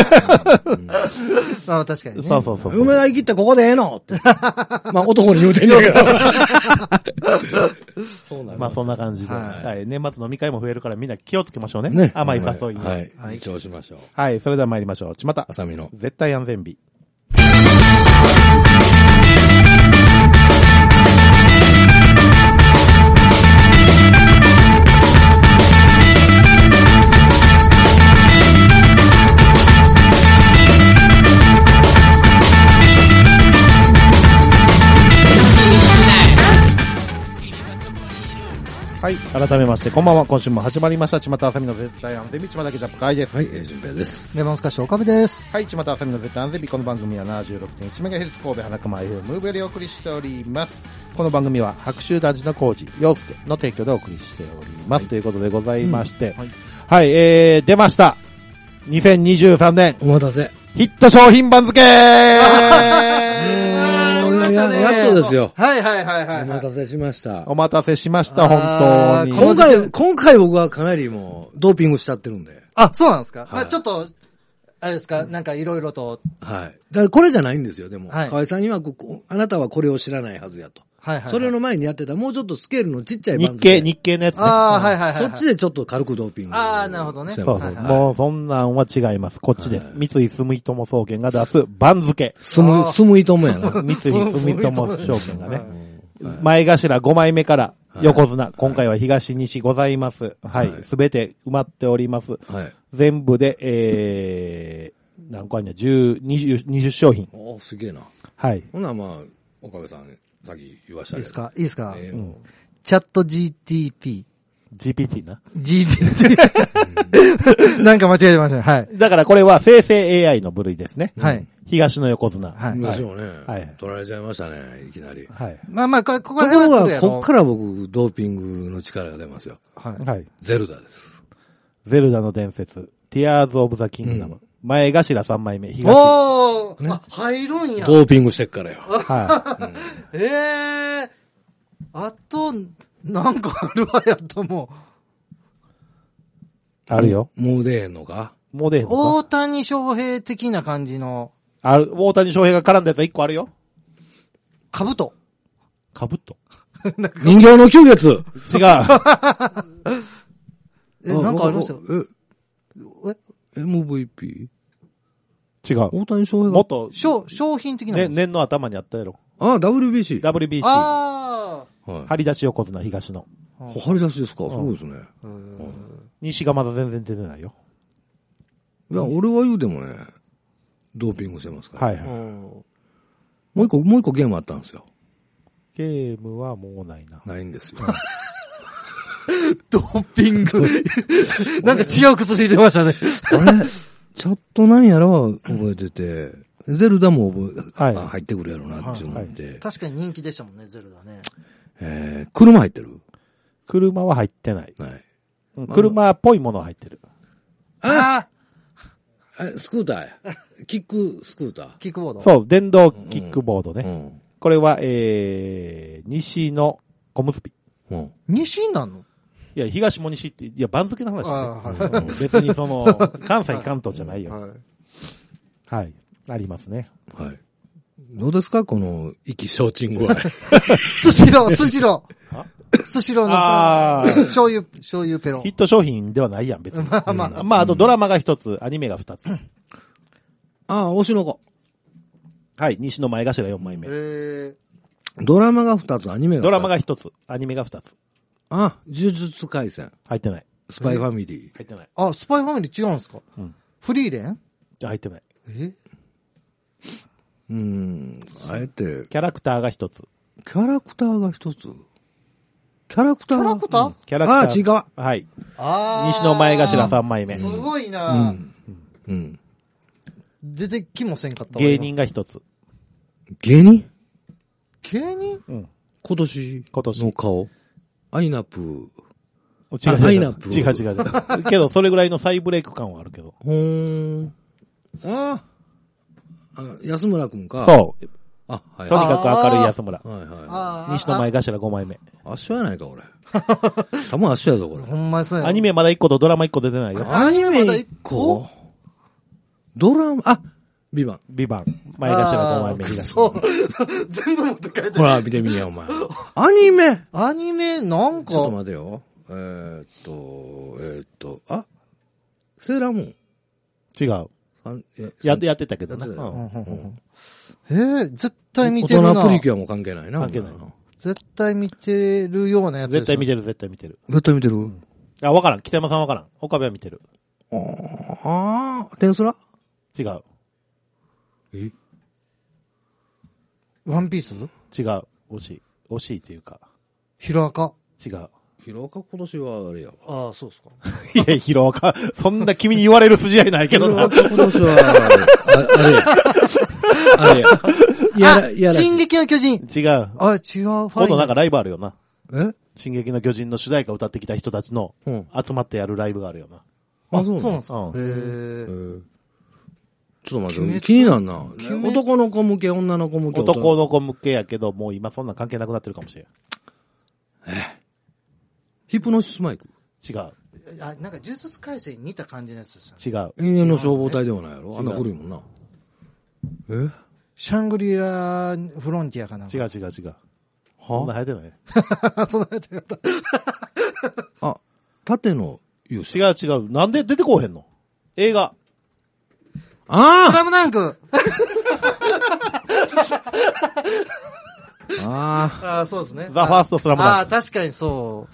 まあ確かにね。 そう。 梅田行きってここでええのって。まあ男に言うてんねんけど。 そうなんまあそんな感じで。はい。年末飲み会も増えるからみんな気をつけましょうね。 ね。 甘い誘いに。 はい。自重しましょう。 はい。それでは参りましょう。ちまた。 あさみの。 絶対安全日。はい。改めまして、こんばんは。今週も始まりました。ちまたあさみの絶対安全日、ちまたけジャップ会です。 はい、順平です。 レモンスカッシュ岡部です。 はい、ちまたあさみの絶対安全日。この番組は 76.1MHz 神戸花熊 FM ムーブよりお送りしております。この番組は白州男児の工事、陽介の提供でお送りしております。はい、ということでございまして。はい、出ました。2023年。 お待たせ。 ヒット商品番付やっとですよ。 はい。 お待たせしました。 お待たせしました、本当に。今回僕はかなりもう、ドーピングしちゃってるんで。 あ、そうなんですか、まあちょっと、あれですかなんかいろいろと。 はい。だからこれじゃないんですよ、でも。河合さん曰く、あなたはこれを知らないはずやと。それの前にやってた、もうちょっとスケールのちっちゃい番付。 日系のやつね。 そっちでちょっと軽くドーピング。 なるほどね。 そう。もうそんなんは違います。こっちです。三井住友総研が出す番付。 住友やな。 三井住友証券がね。前頭5枚目から横綱。今回は東西ございます。はい。すべて埋まっております。はい。全部で、何個あるんや、20商品。 おすげえな。 はい。 ほなまあ、岡部さん。さっき言わしたけど。 いいですかチャット GPT な。 GPT。なんか間違えてましたね。はい。 だからこれは生成 AI の部類ですね。 はい。 東の横綱。 はい。でしょうね。はい。取られちゃいましたね、いきなり。 はい。 まあ、ここから僕、ドーピングの力が出ますよ。 はい。 ゼルダです。 ゼルダの伝説。ティアーズ・オブ・ザ・キングダム。前頭3枚目、東。 おー、入るんや。 ドーピングしてっからよ。 はい。あと、なんかあるわやともう。 あるよ。 もう出へんのか大谷翔平的な感じの。 大谷翔平が絡んだやつは1個あるよ。 兜。 人形の9月。 違う。 なんかありましたよ。 MVP？ 違う。 大谷翔平が。 もっと、 商品的な。 ね、年の頭にあったやろ。 WBC。 張り出し横綱東の。 張り出しですか？すごいですね。 西がまだ全然出てないよ。 いや、俺は言うてもね、ドーピングしてますから。 はいはい。 もう一個ゲームあったんですよ。 ゲームはもうないな。 ないんですよ。 ドーピング。なんか違う薬入れましたね。 あれちょっとなんやろ覚えてて、ゼルダも入ってくるやろなって思って。 確かに人気でしたもんね、ゼルダね。 車入ってる？ 車は入ってない。 はい。 車っぽいものは入ってる。 スクーターや。キックスクーター。 キックボード。 そう、電動キックボードね。 うん。 これは、西の小結び。 うん。 西になんの？ いや、東も西って、いや、番付の話ね。 はい。 別にその、関西関東じゃないよ。 はい。 はい。ありますね。 はい。どうですかこの、意気消沈具合。 スシロー、スシロー。 あスシローの、 あー醤油ペロヒ。ット商品ではないやん、別に。 まあまあ。 まあ、あとドラマが一つ、アニメが二つ。 推しの子。 はい、西の前頭4枚目。 ドラマが2つ、アニメが2つ。 ドラマが一つ、アニメが二つ。 呪術廻戦。 入ってない。 スパイファミリー。 入ってない。 スパイファミリー違うんですか？ うん。 フリーレン？ 入ってない。 あえて、 キャラクターが一つ。 キャラクターが1つ。キャラクターキャラクター？ キャラクター。 違う。 はい。 あ西の前頭3枚目。 すごいなうん。 出てきもせんかったわ。 芸人が一つ。 芸人芸人？ うん。 今年の顔。アイナプー。 違アイナプー。 う。けど、それぐらいの再ブレイク感はあるけど。 安村くんか。 そう。 はい。 とにかく明るい安村。 はいは西の前頭5枚目。 い。圧勝やないか、俺。多分圧勝やぞ、これ。 ほんまにそうや。 アニメまだ1個とドラマ1個出てないよ。 アニメ1個ドラマ、 ビバン。前頭5枚目、東。 そう。全部持って帰ってほら、見てみや、お前。アニメアニメ、なんか。 ちょっと待てよ。セーラームーン。 違う。やってたけどな。 絶対見てるな。 大人プリキュアも関係ないな。 関係ないな。 絶対見てるようなやつです。 絶対見てる。 絶対見てるわからん。北山さんわからん。岡部は見てる。 テンスラ違う。 ワンピース？ 違う。惜しいっていうか。 ヒロアカ？ 違う。 ヒロアカ今年はあれやわ。 そうっすか。 いや、ヒロアカ、そんな君に言われる筋合いないけどな。 ヒロアカ今年は、あれや。 進撃の巨人。 違う。 違う。 今度なんかライブあるよな。 え進撃の巨人の主題歌歌ってきた人たちの集まってやるライブがあるよな。 そうなんですか。 うん。 ちょっと待って、気になるな。男の子向け、女の子向け。 男の子向けやけど、もう今そんな関係なくなってるかもしれん。 ヒプノシスマイク違う。 なんか呪術廻戦に似た感じのやつです違う。 永遠の消防隊ではないやろあんな古いもんな。 シャングリラフロンティアかな。 違う。そんな流行ってない。 そんな流行ってなかった。 縦の勇士。 違う。なんで出てこうへんの？映画。 スラムダンク。そうですね。 ザ・ファーストスラムダンク。 確かにそう。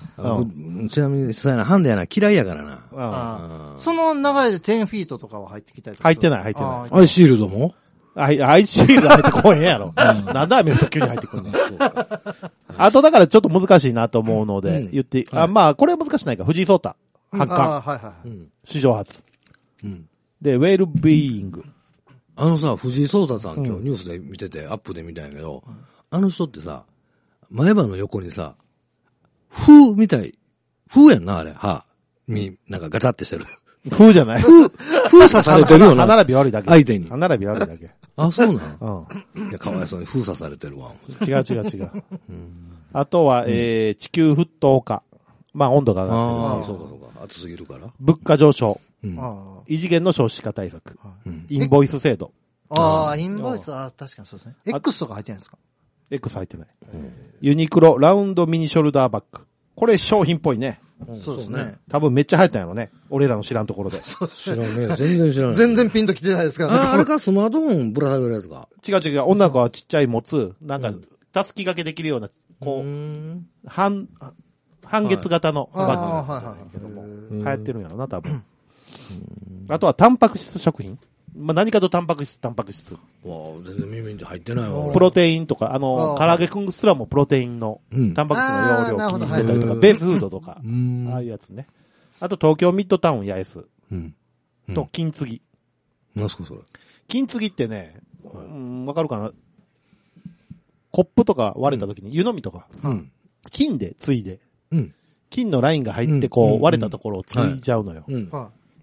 ちなみに、そうやな、ハンデやな、嫌いやからな。 その流れで10フィートとかは入ってきたりとか。 入ってない。 アイシールドもアイシールド入ってこへんやろ。なんでアメフト急に入ってくんねん。あとだからちょっと難しいなと思うので、言って、まあ、これは難しないか。藤井聡太。八冠。史上初。で、ウェルビーイング。 藤井聡太さん今日ニュースで見てて、アップで見たんやけど、あの人ってさ、前歯の横にさ、風やんな、あれ、なんかガチャってしてる。 風じゃない風刺されてるよな。 歯並び悪いだけ。 相手に。 歯並び悪いだけ。 そうなんいや、かわいそうに風刺されてるわ。 違う。あとは、地球沸騰化。まあ、温度が上がってる。 そうか。暑すぎるから。 物価上昇。異次元の少子化対策。インボイス制度。 インボイス、確かにそうですね。X とか入ってないんですか？ X 入ってない。ユニクロラウンドミニショルダーバッグ。これ商品っぽいね。 そうですね。 多分めっちゃ流行ったんやろね。俺らの知らんところで。 知らんね。全然知らない。 全然ピンときてないですからね。 あれかスマートフォンぶら下げるやつか。 違う。女の子はちっちゃい持つ、なんか、たすき掛けできるような、こう、半月型のバッグなんですけども。流行ってるんやろな、多分。あとはタンパク質食品。まあ、何かとタンパク質。 わあ、全然耳に入ってないわ。 プロテインとか、唐揚げくんすらもプロテインの、タンパク質の容量を気にしてたりとか、ベースフードとか、ああいうやつね。あと東京ミッドタウン八重洲。と、金継ぎ。 何すかそれ。 金継ぎってね、わかるかな？コップとか割れた時に、湯飲みとか、金で継いで、金のラインが入ってこう割れたところを継いじゃうのよ。で、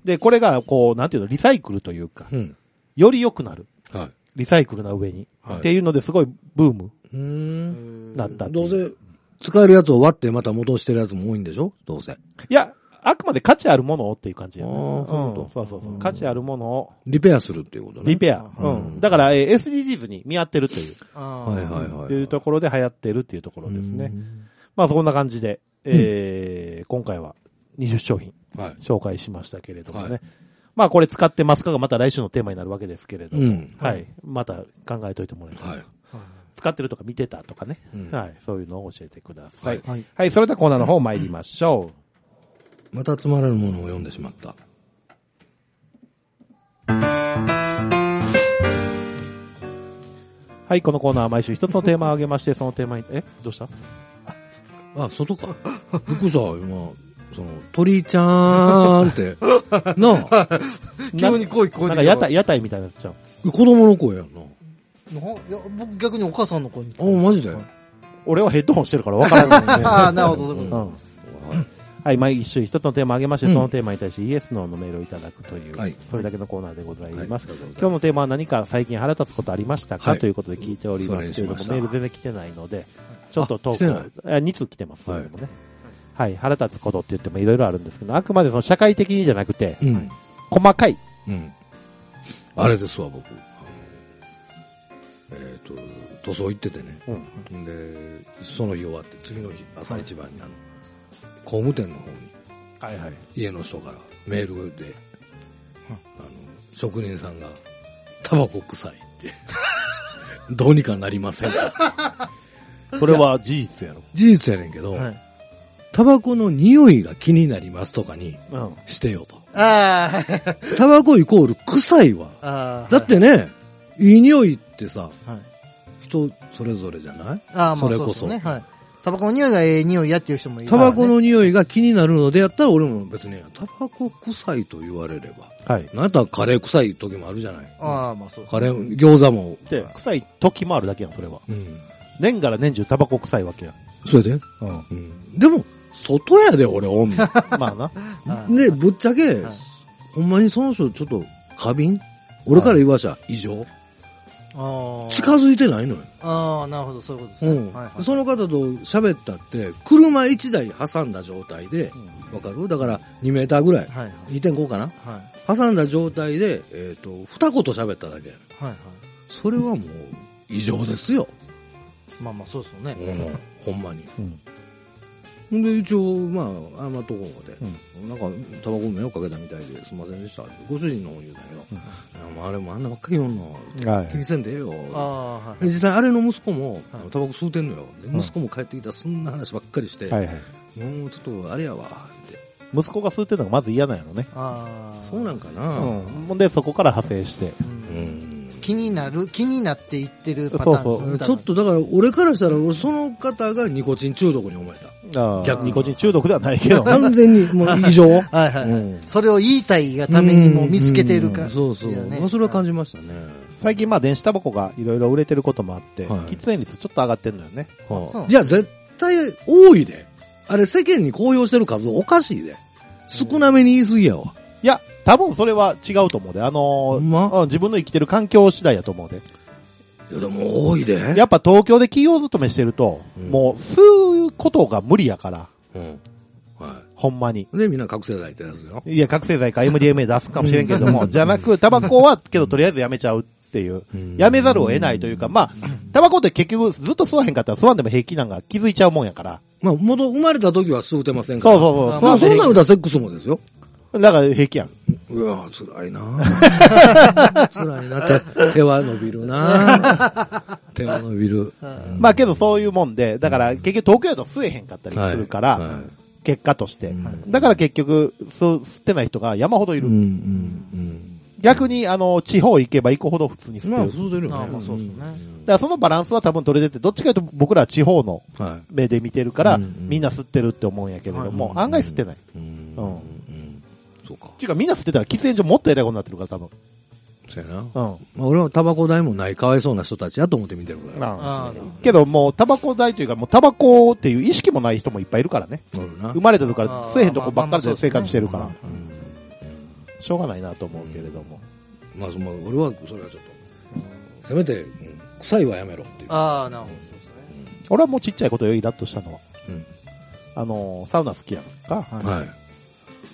で、これが、こう、なんていうの、リサイクルというか、より良くなる。 はい。 リサイクルな上に。 はい。 っていうのですごいブーム。なった。 どうせ、使えるやつを割ってまた戻してるやつも多いんでしょどうせ。 いや、あくまで価値あるものをっていう感じやね。 そうそう。価値あるものを。 リペアするっていうことね。 リペア。だから、SDGs に見合ってるという。 っていうところで流行ってるっていうところですね。まあそんな感じで、今回は20商品紹介しましたけれどもね。まあこれ使ってますかがまた来週のテーマになるわけですけれども。はい。また考えといてもらえたら。使ってるとか見てたとかね。はい。そういうのを教えてください。はい。それではコーナーの方参りましょう。 またつまらぬものを読んでしまった。 はい、このコーナーは毎週一つのテーマを挙げまして、そのテーマに、どうした？ 外か。びっくりした、今、鳥ちゃーんって、なあ。 急に声聞こえてなんか屋台みたいなやつちゃう。 子供の声やんな。 いや、僕逆にお母さんの声に。 マジで？ 俺はヘッドホンしてるから分からないんで。 なるほど、そういうことです。 はい、毎週一つのテーマを挙げまして、そのテーマに対してイエス・ノーのメールをいただくという、それだけのコーナーでございます。今日のテーマは何か最近腹立つことありましたかということで聞いておりますけれども、メール全然来てないので、ちょっとトーク、2通来てますけれどもね。はい、腹立つことって言ってもいろいろあるんですけど、あくまでその社会的にじゃなくて、細かい。 あれですわ、僕。塗装行っててね。で、その日終わって次の日、朝一番に工務店の方に、家の人からメールで、職人さんが、タバコ臭いって、どうにかなりませんか。 それは事実やろ。 事実やねんけど、タバコの匂いが気になりますとかにしてよと。タバコイコール臭いわ。だってね、いい匂いってさ、人それぞれじゃない？それこそ。 タバコの匂いがええ匂いやっていう人もいる、 タバコの匂いが気になるのでやったら俺も別にタバコ臭いと言われれば。なんやったらカレー臭い時もあるじゃない。カレー、餃子も。 臭い時もあるだけやん、それは。年がら年中タバコ臭いわけやん。 それででも、外やで俺おんの。 まあな。で、ぶっちゃけ、ほんまにその人ちょっと過敏俺から言わしゃ異常近づいてないのよ。 なるほど、そういうことですね。 その方と喋ったって、車1台挟んだ状態で、わかる？だから2メーターぐらい。2.5 かな？挟んだ状態で、二言喋っただけ。それはもう、異常ですよ。 まあまあ、そうですよね。 ほんまに。で、一応、まあ、謝っとこうで、なんか、タバコ迷惑かけたみたいですいませんでした。ご主人の方言うたけど、あれもあんなばっかり言うの、気にせんでええよ。実際、あれの息子も、タバコ吸うてんのよ。息子も帰ってきたらそんな話ばっかりして、もうちょっと、あれやわ、って。 息子が吸ってるのがまず嫌なんやろね。 そうなんかな。 ほんで、そこから派生して。 気になっていってるパターンです。 ちょっとだから俺からしたらその方がニコチン中毒に思えた。 逆ニコチン中毒ではないけど。 完全にもう異常。 それを言いたいがためにも見つけてるから。 そうそう。それは感じましたね。 最近まあ電子タバコがいろいろ売れてることもあって、喫煙率ちょっと上がってるのよね。 いや絶対多いで。あれ世間に公表してる数おかしいで。少なめに言い過ぎやわ。 いや、多分それは違うと思うで。自分の生きてる環境次第やと思うで。 いやでも多いで。 やっぱ東京で企業勤めしてると、もう吸うことが無理やから。ほんまに。 で、みんな覚醒剤ってやつよ。 いや、覚醒剤か MDMA 出すかもしれんけれども、じゃなく、タバコはけどとりあえずやめちゃうっていう。やめざるを得ないというか、まあ、タバコって結局ずっと吸わへんかったら吸わんでも平気なんか気づいちゃうもんやから。 まあ、生まれた時は吸うてませんから。 そう。 まあ、そんな歌セックスもですよ。 だから平気やん。 うわぁ、辛いな辛いな手は伸びるな手は伸びる。 まあけどそういうもんで、だから結局東京だと吸えへんかったりするから、結果として。だから結局、吸ってない人が山ほどいる。逆に、地方行けば行くほど普通に吸ってる。 まあ、吸ってるよね。 まあ、そうですね。 だからそのバランスは多分取れてて、どっちかというと僕らは地方の目で見てるから、みんな吸ってるって思うんやけれども、案外吸ってない。そうか。違う、みんな吸ってたら喫煙所もっと偉いことになってるから、多分。 そうやな。まあ、俺はタバコ代もないかわいそうな人たちやと思って見てるから。 けどもうタバコ代というか、もうタバコっていう意識もない人もいっぱいいるからね。生まれた時から吸えへんとこばっかりで生活してるから。 しょうがないなと思うけれども。 まあ、俺はそれはちょっと、せめて、臭いはやめろっていう。 ああ、なるほど。 俺はもうちっちゃいことよ、イラッとしたのは。サウナ好きやんか。 はい。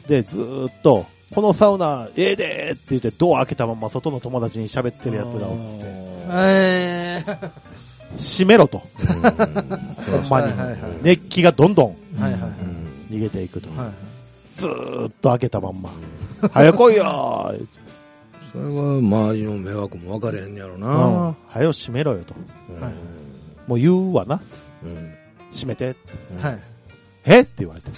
で、ずーっと、このサウナ、ええでーって言って、ドア開けたまま外の友達に喋ってるやつがおって。閉めろと。ほんまに。熱気がどんどん逃げていくと。ずーっと開けたまんま。早来いよー。 それは周りの迷惑も分かれへんやろな。 早よ閉めろよと。もう言うわな。閉めて。えって言われて。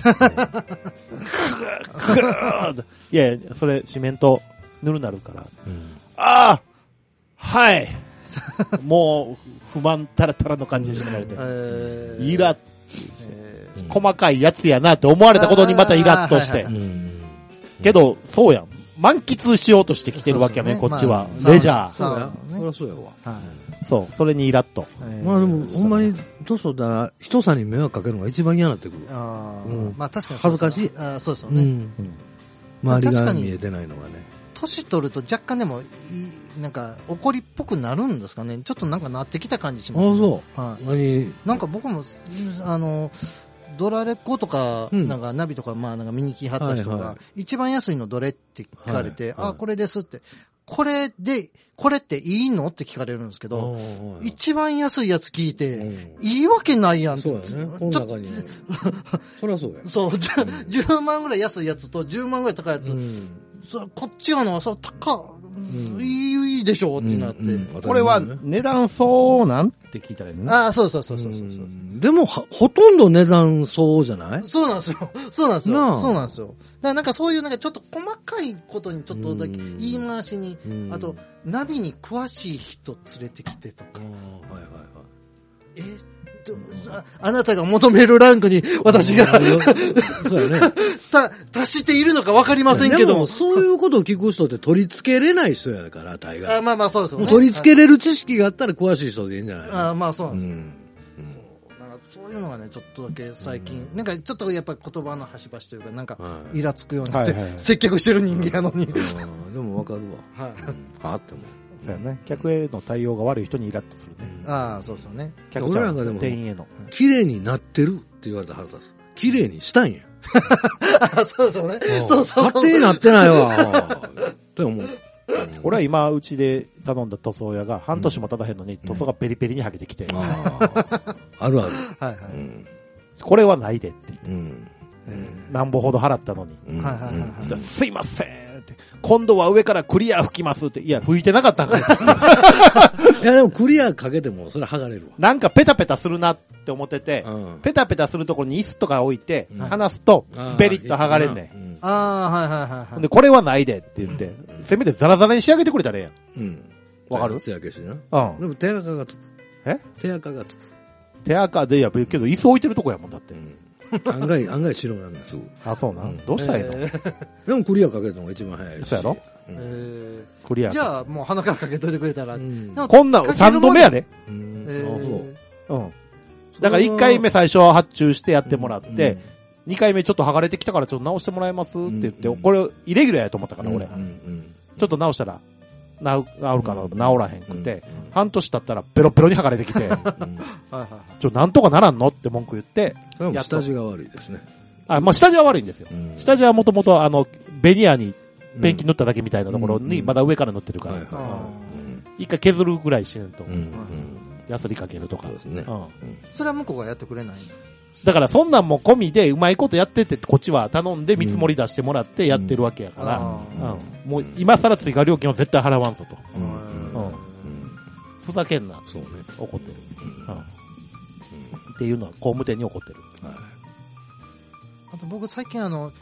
いやいや、それ、シメント、ぬるなるから。ああはい。もう、不満たらたらの感じで閉められて。イラッ、細かいやつやなって思われたことにまたイラッとして。けど、そうやん。満喫しようとしてきてるわけやね、こっちは。レジャー。 そうや。そりゃそうやわ。 そう、それにイラッと。 まあでも、ほんまに、どうしようだら、人さんに迷惑かけるのが一番嫌になってくる。 まあ確かに。 恥ずかしい。 そうですよね。 周りが見えてないのがね。 年取ると若干でも、なんか、怒りっぽくなるんですかね。ちょっとなんかなってきた感じします。 あ、そう。 はい。なんか僕も、ドラレコとか、なんかナビとか、まあなんか見に来はった人が、一番安いのどれって聞かれて、あ、これですって。これっていいのって聞かれるんですけど、一番安いやつ聞いて、いいわけないやんって。 そうやね。この中に。そりゃそうや。 そう、10万ぐらい安いやつと10万ぐらい高いやつ、こっちがのは、いいでしょってなって。 これは値段そうなんって聞いたらいいね。 ああ、そう。 でも、ほとんど値段そうじゃない？ そうなんですよ。そうなんですよ。そうなんですよ。だからなんかそういうなんかちょっと細かいことにちょっとだけ言い回しに、あと、ナビに詳しい人連れてきてとか。あなたが求めるランクに私がそうやね。達しているのか分かりませんけど。 でも、そういうことを聞く人って取り付けれない人やから、大概。 まあそうですよね。 取り付けれる知識があったら詳しい人でいいんじゃないまあそうなんですよ。なんかそういうのがね、ちょっとだけ最近、なんかちょっとやっぱり言葉の端々というか、なんか、イラつくようになって、接客してる人間やのに。 でも分かるわ。はっても。 そうやね。客への対応が悪い人にイラッとするね。 ああ、そうですよね。 客ちゃん、店員への。 綺麗になってるって言われたら腹立つ。綺麗にしたんや。 そうですよね。そう。 勝手になってないわ。って思う。 俺は今、うちで頼んだ塗装屋が半年も経たへんのに、塗装がペリペリに剥げてきて。 あるある。 これはないでって言って。何歩ほど払ったのに。すいませんって。今度は上からクリア吹きますって。いや、吹いてなかったんかい。 いや、でもクリアかけてもそれ剥がれるわ。 なんかペタペタするなって思ってて、ペタペタするところに椅子とか置いて、離すと、ベリッと剥がれんねん。 はい。 で、これはないでって言って、せめてザラザラに仕上げてくれたらええやん。わかる？ 艶消しな。 でも手垢がつく。手垢がつく。 手垢でやべえけど、椅子置いてるとこやもんだって。 案外白なんですぐ。 あ、そうなん。どうしたらいいの？ でもクリアかけるのが一番早いし。 そうやろ？クリア。 じゃあ、もう鼻からかけといてくれたら。こんな、3度目やで。そう。だから1回目最初は発注してやってもらって、2回目ちょっと剥がれてきたからちょっと直してもらえますって言って、これ、イレギュラーやと思ったから、俺。ちょっと直したら、治るかな、治らへんくて、半年経ったらベロベロに剥がれてきて、なんとかならんのって文句言って、 下地が悪いですね。 まあ、下地は悪いんですよ。下地はもともと、ベニヤにペンキ塗っただけみたいなところに、まだ上から塗ってるから、一回削るぐらいしないと、ヤスリかけるとか。 それは向こうがやってくれない？ だからそんなんも込みでうまいことやってて、こっちは頼んで見積もり出してもらってやってるわけやから、もう今更追加料金は絶対払わんぞと。ふざけんな。そうね。怒ってる。っていうのは工務店に怒ってる。 あと僕最近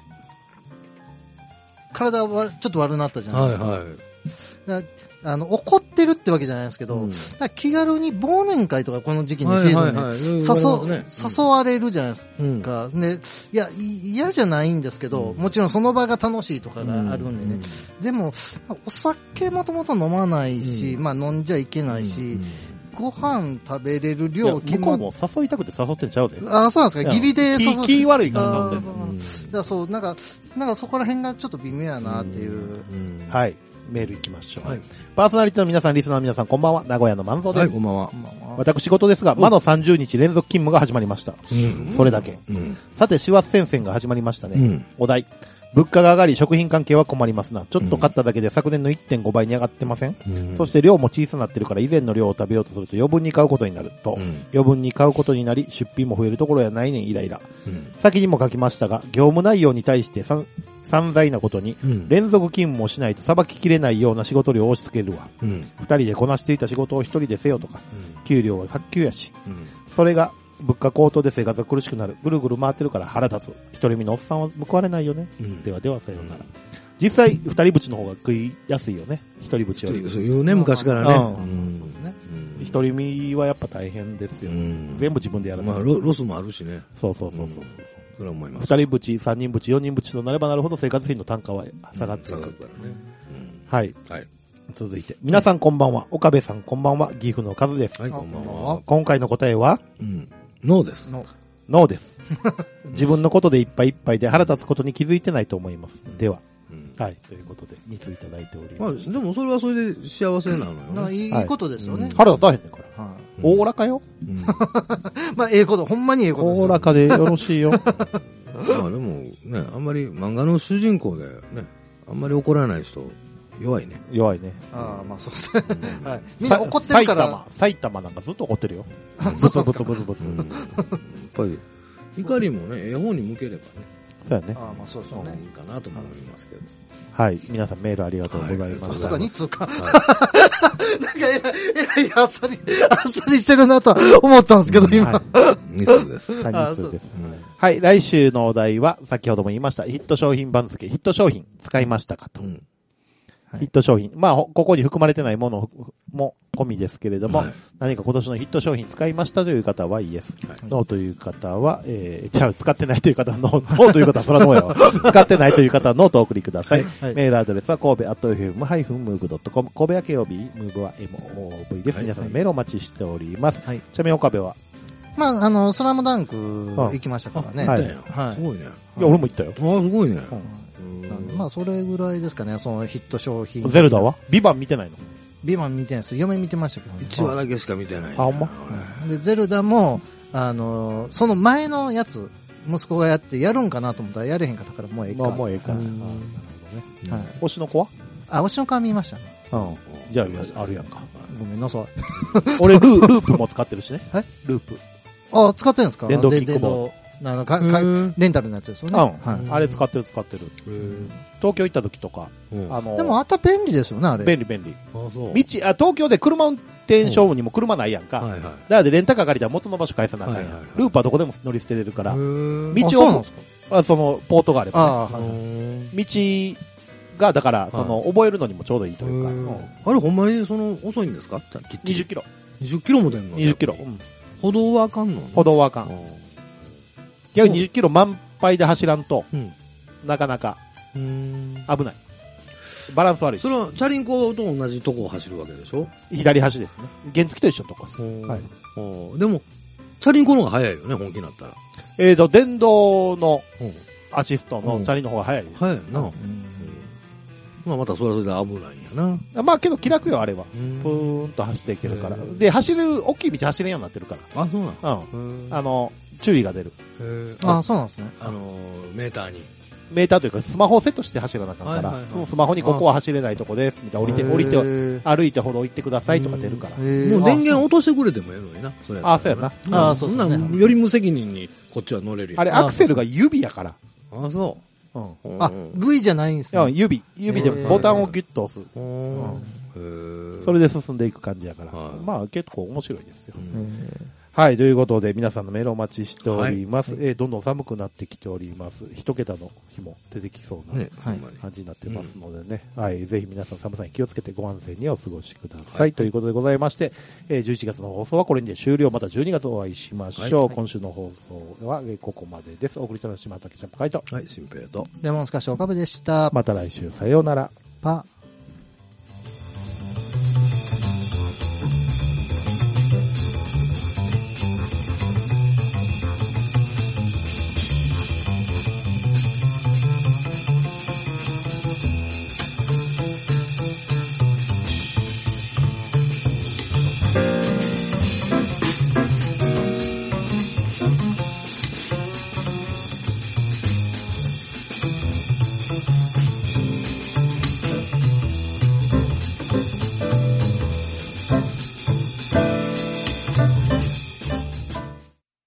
体はちょっと悪くなったじゃないですか。怒ってるってわけじゃないですけど、気軽に忘年会とかこの時期にせずね、誘われるじゃないですか。ね、いや、嫌じゃないんですけど、もちろんその場が楽しいとかがあるんでね。でも、お酒もともと飲まないし、まあ飲んじゃいけないし、 ご飯食べれる量向こうも誘いたくて誘ってんちゃうで。 あ、そうなんですか。義理で誘って。 気悪いから誘ってんの。 だからそう、なんかそこら辺がちょっと微妙やなっていう。 はい。メール行きましょう。はい。パーソナリティの皆さん、リスナーの皆さん、こんばんは。名古屋の万蔵です。 はい、こんばんは。 私事ですが、魔の30日連続勤務が始まりました。それだけ。さて、師走戦線が始まりましたね。お題。物価が上がり、食品関係は困りますな。ちょっと買っただけで昨年の 1.5 倍に上がってません？そして量も小さくなってるから以前の量を食べようとすると余分に買うことになると。余分に買うことになり、出費も増えるところやないねん、イライラ。先にも書きましたが、業務内容に対して散財なことに、連続勤務をしないと裁ききれないような仕事量を押し付けるわ。二人でこなしていた仕事を一人でせよとか、給料は発給やし。それが、物価高騰で生活が苦しくなる。ぐるぐる回ってるから腹立つ。一人身のおっさんは報われないよね。ではではさようなら。実際、二人ぶちの方が食いやすいよね。一人ぶちより。 そういうね、昔からね。 一人身はやっぱ大変ですよ。全部自分でやらない。 まあ、ロスもあるしね。 そう。 それは思います。 二人ぶち、三人ぶち、四人ぶちとなればなるほど生活費の単価は下がっていく。はい。続いて。皆さんこんばんは。岡部さんこんばんは。岐阜のカズです。 はい、こんばんは。 今回の答えはノーです。 ノーです。自分のことでいっぱいいっぱいで腹立つことに気づいてないと思います。では。はい。ということで、2通いただいております。 でもそれはそれで幸せなのよね。 いいことですよね。 腹立たへんねんから。おおらかよ。 まあ、ええこと、ほんまにええことです。 おおらかでよろしいよ。 まあでもね、あんまり漫画の主人公でね、あんまり怒らない人、弱いね。 弱いね。 ああ、まあそうですね。はい。みんな怒ってるから。 埼玉なんかずっと怒ってるよ。ブツブツブツブツ。 やっぱり、怒りもね、絵本に向ければね。 そうやね。 ああ、まあそうですよね。 いいかなと思いますけど。 はい。皆さんメールありがとうございました。 2通か。なんかえらいあっさりしてるなと思ったんですけど、今。 2通です。 はい、2通です。はい。来週のお題は、先ほども言いました、ヒット商品番付、ヒット商品使いましたかと。ヒット商品。まあ、ここに含まれてないものも込みですけれども、何か今年のヒット商品使いましたという方はイエス。ノーという方は、使ってないという方はノーという方はそらノーやわ。使ってないという方はノーとお送りください。メールアドレスは神戸@fm-move.com。神戸は KOB、MOVE は MOV です。皆さんメールお待ちしております。ちなみに岡部はまあ、スラムダンク行きましたからね。 はい。すごいね。いや、 俺も行ったよ。 ああ、すごいね。 まあ、それぐらいですかね、そのヒット商品。 ゼルダはビバン見てないの？ ビバン見てないです。嫁見てましたけどね。 1話だけしか見てない。 あ、ほんま？ で、ゼルダも、その前のやつ、息子がやってやるんかなと思ったらやれへんかったからもうええか。 もうええか。なるほどね。推しの子は？ 推しの子は見ましたね。 じゃあ、あるやんか。 ごめんなさい。 俺、ループも使ってるしね。ループ。 使ってるんですか？ 電動キックボード。 レンタルのやつですよね。 あれ使ってる。東京行った時とか。 でも、あった便利ですよね、あれ。 便利。東京で車運転ショーにも車ないやんか。だからレンタカー借りたら元の場所返さなあかんやん。ループはどこでも乗り捨てれるから。道を、その、ポートがあれば。道が、だから、覚えるのにもちょうどいいというか。 あれ、ほんまに遅いんですか ？20キロ。 20キロも出んの ？20キロ。 歩道はあかんの？ 歩道はあかん。逆に20キロ満杯で走らんと、なかなか、危ない。バランス悪い。 それは、チャリンコと同じとこを走るわけでしょ？ 左端ですね。原付と一緒のとこです。はい。 でも、チャリンコの方が早いよね、本気になったら。電動のアシストのチャリンの方が早いです。 早いな。まあ、またそれはそれで危ないんやな。 まあ、けど気楽よ、あれは。ぷーんと走っていけるから。で、大きい道走れんようになってるから。 あ、そうなの？注意が出る。 そうなんですね。 メーターに。 メーターというか、スマホをセットして走らなあかんから、そのスマホにここは走れないとこです、みたいな、歩いて歩道行ってくださいとか出るから。 もう電源落としてくれてもええのにな。 そうやな。 そうなんより無責任にこっちは乗れるよ。 あれ、アクセルが指やから。 あ、そう。 グイじゃないんですね。 指でボタンをギュッと押す。それで進んでいく感じやから。まあ結構面白いですよ。はい、ということで皆さんのメールお待ちしております。どんどん寒くなってきております。一桁の日も出てきそうな感じになってますのでね。はい、ぜひ皆さん寒さに気をつけてご安全にお過ごしください。ということでございまして、11月の放送はこれにて終了。また12月お会いしましょう。今週の放送はここまでです。お送りしたのは島竹ちゃんぽかいと。 はい、新平と。 レモンスカッシュ岡部でした。 また来週さようなら。 パ。 す。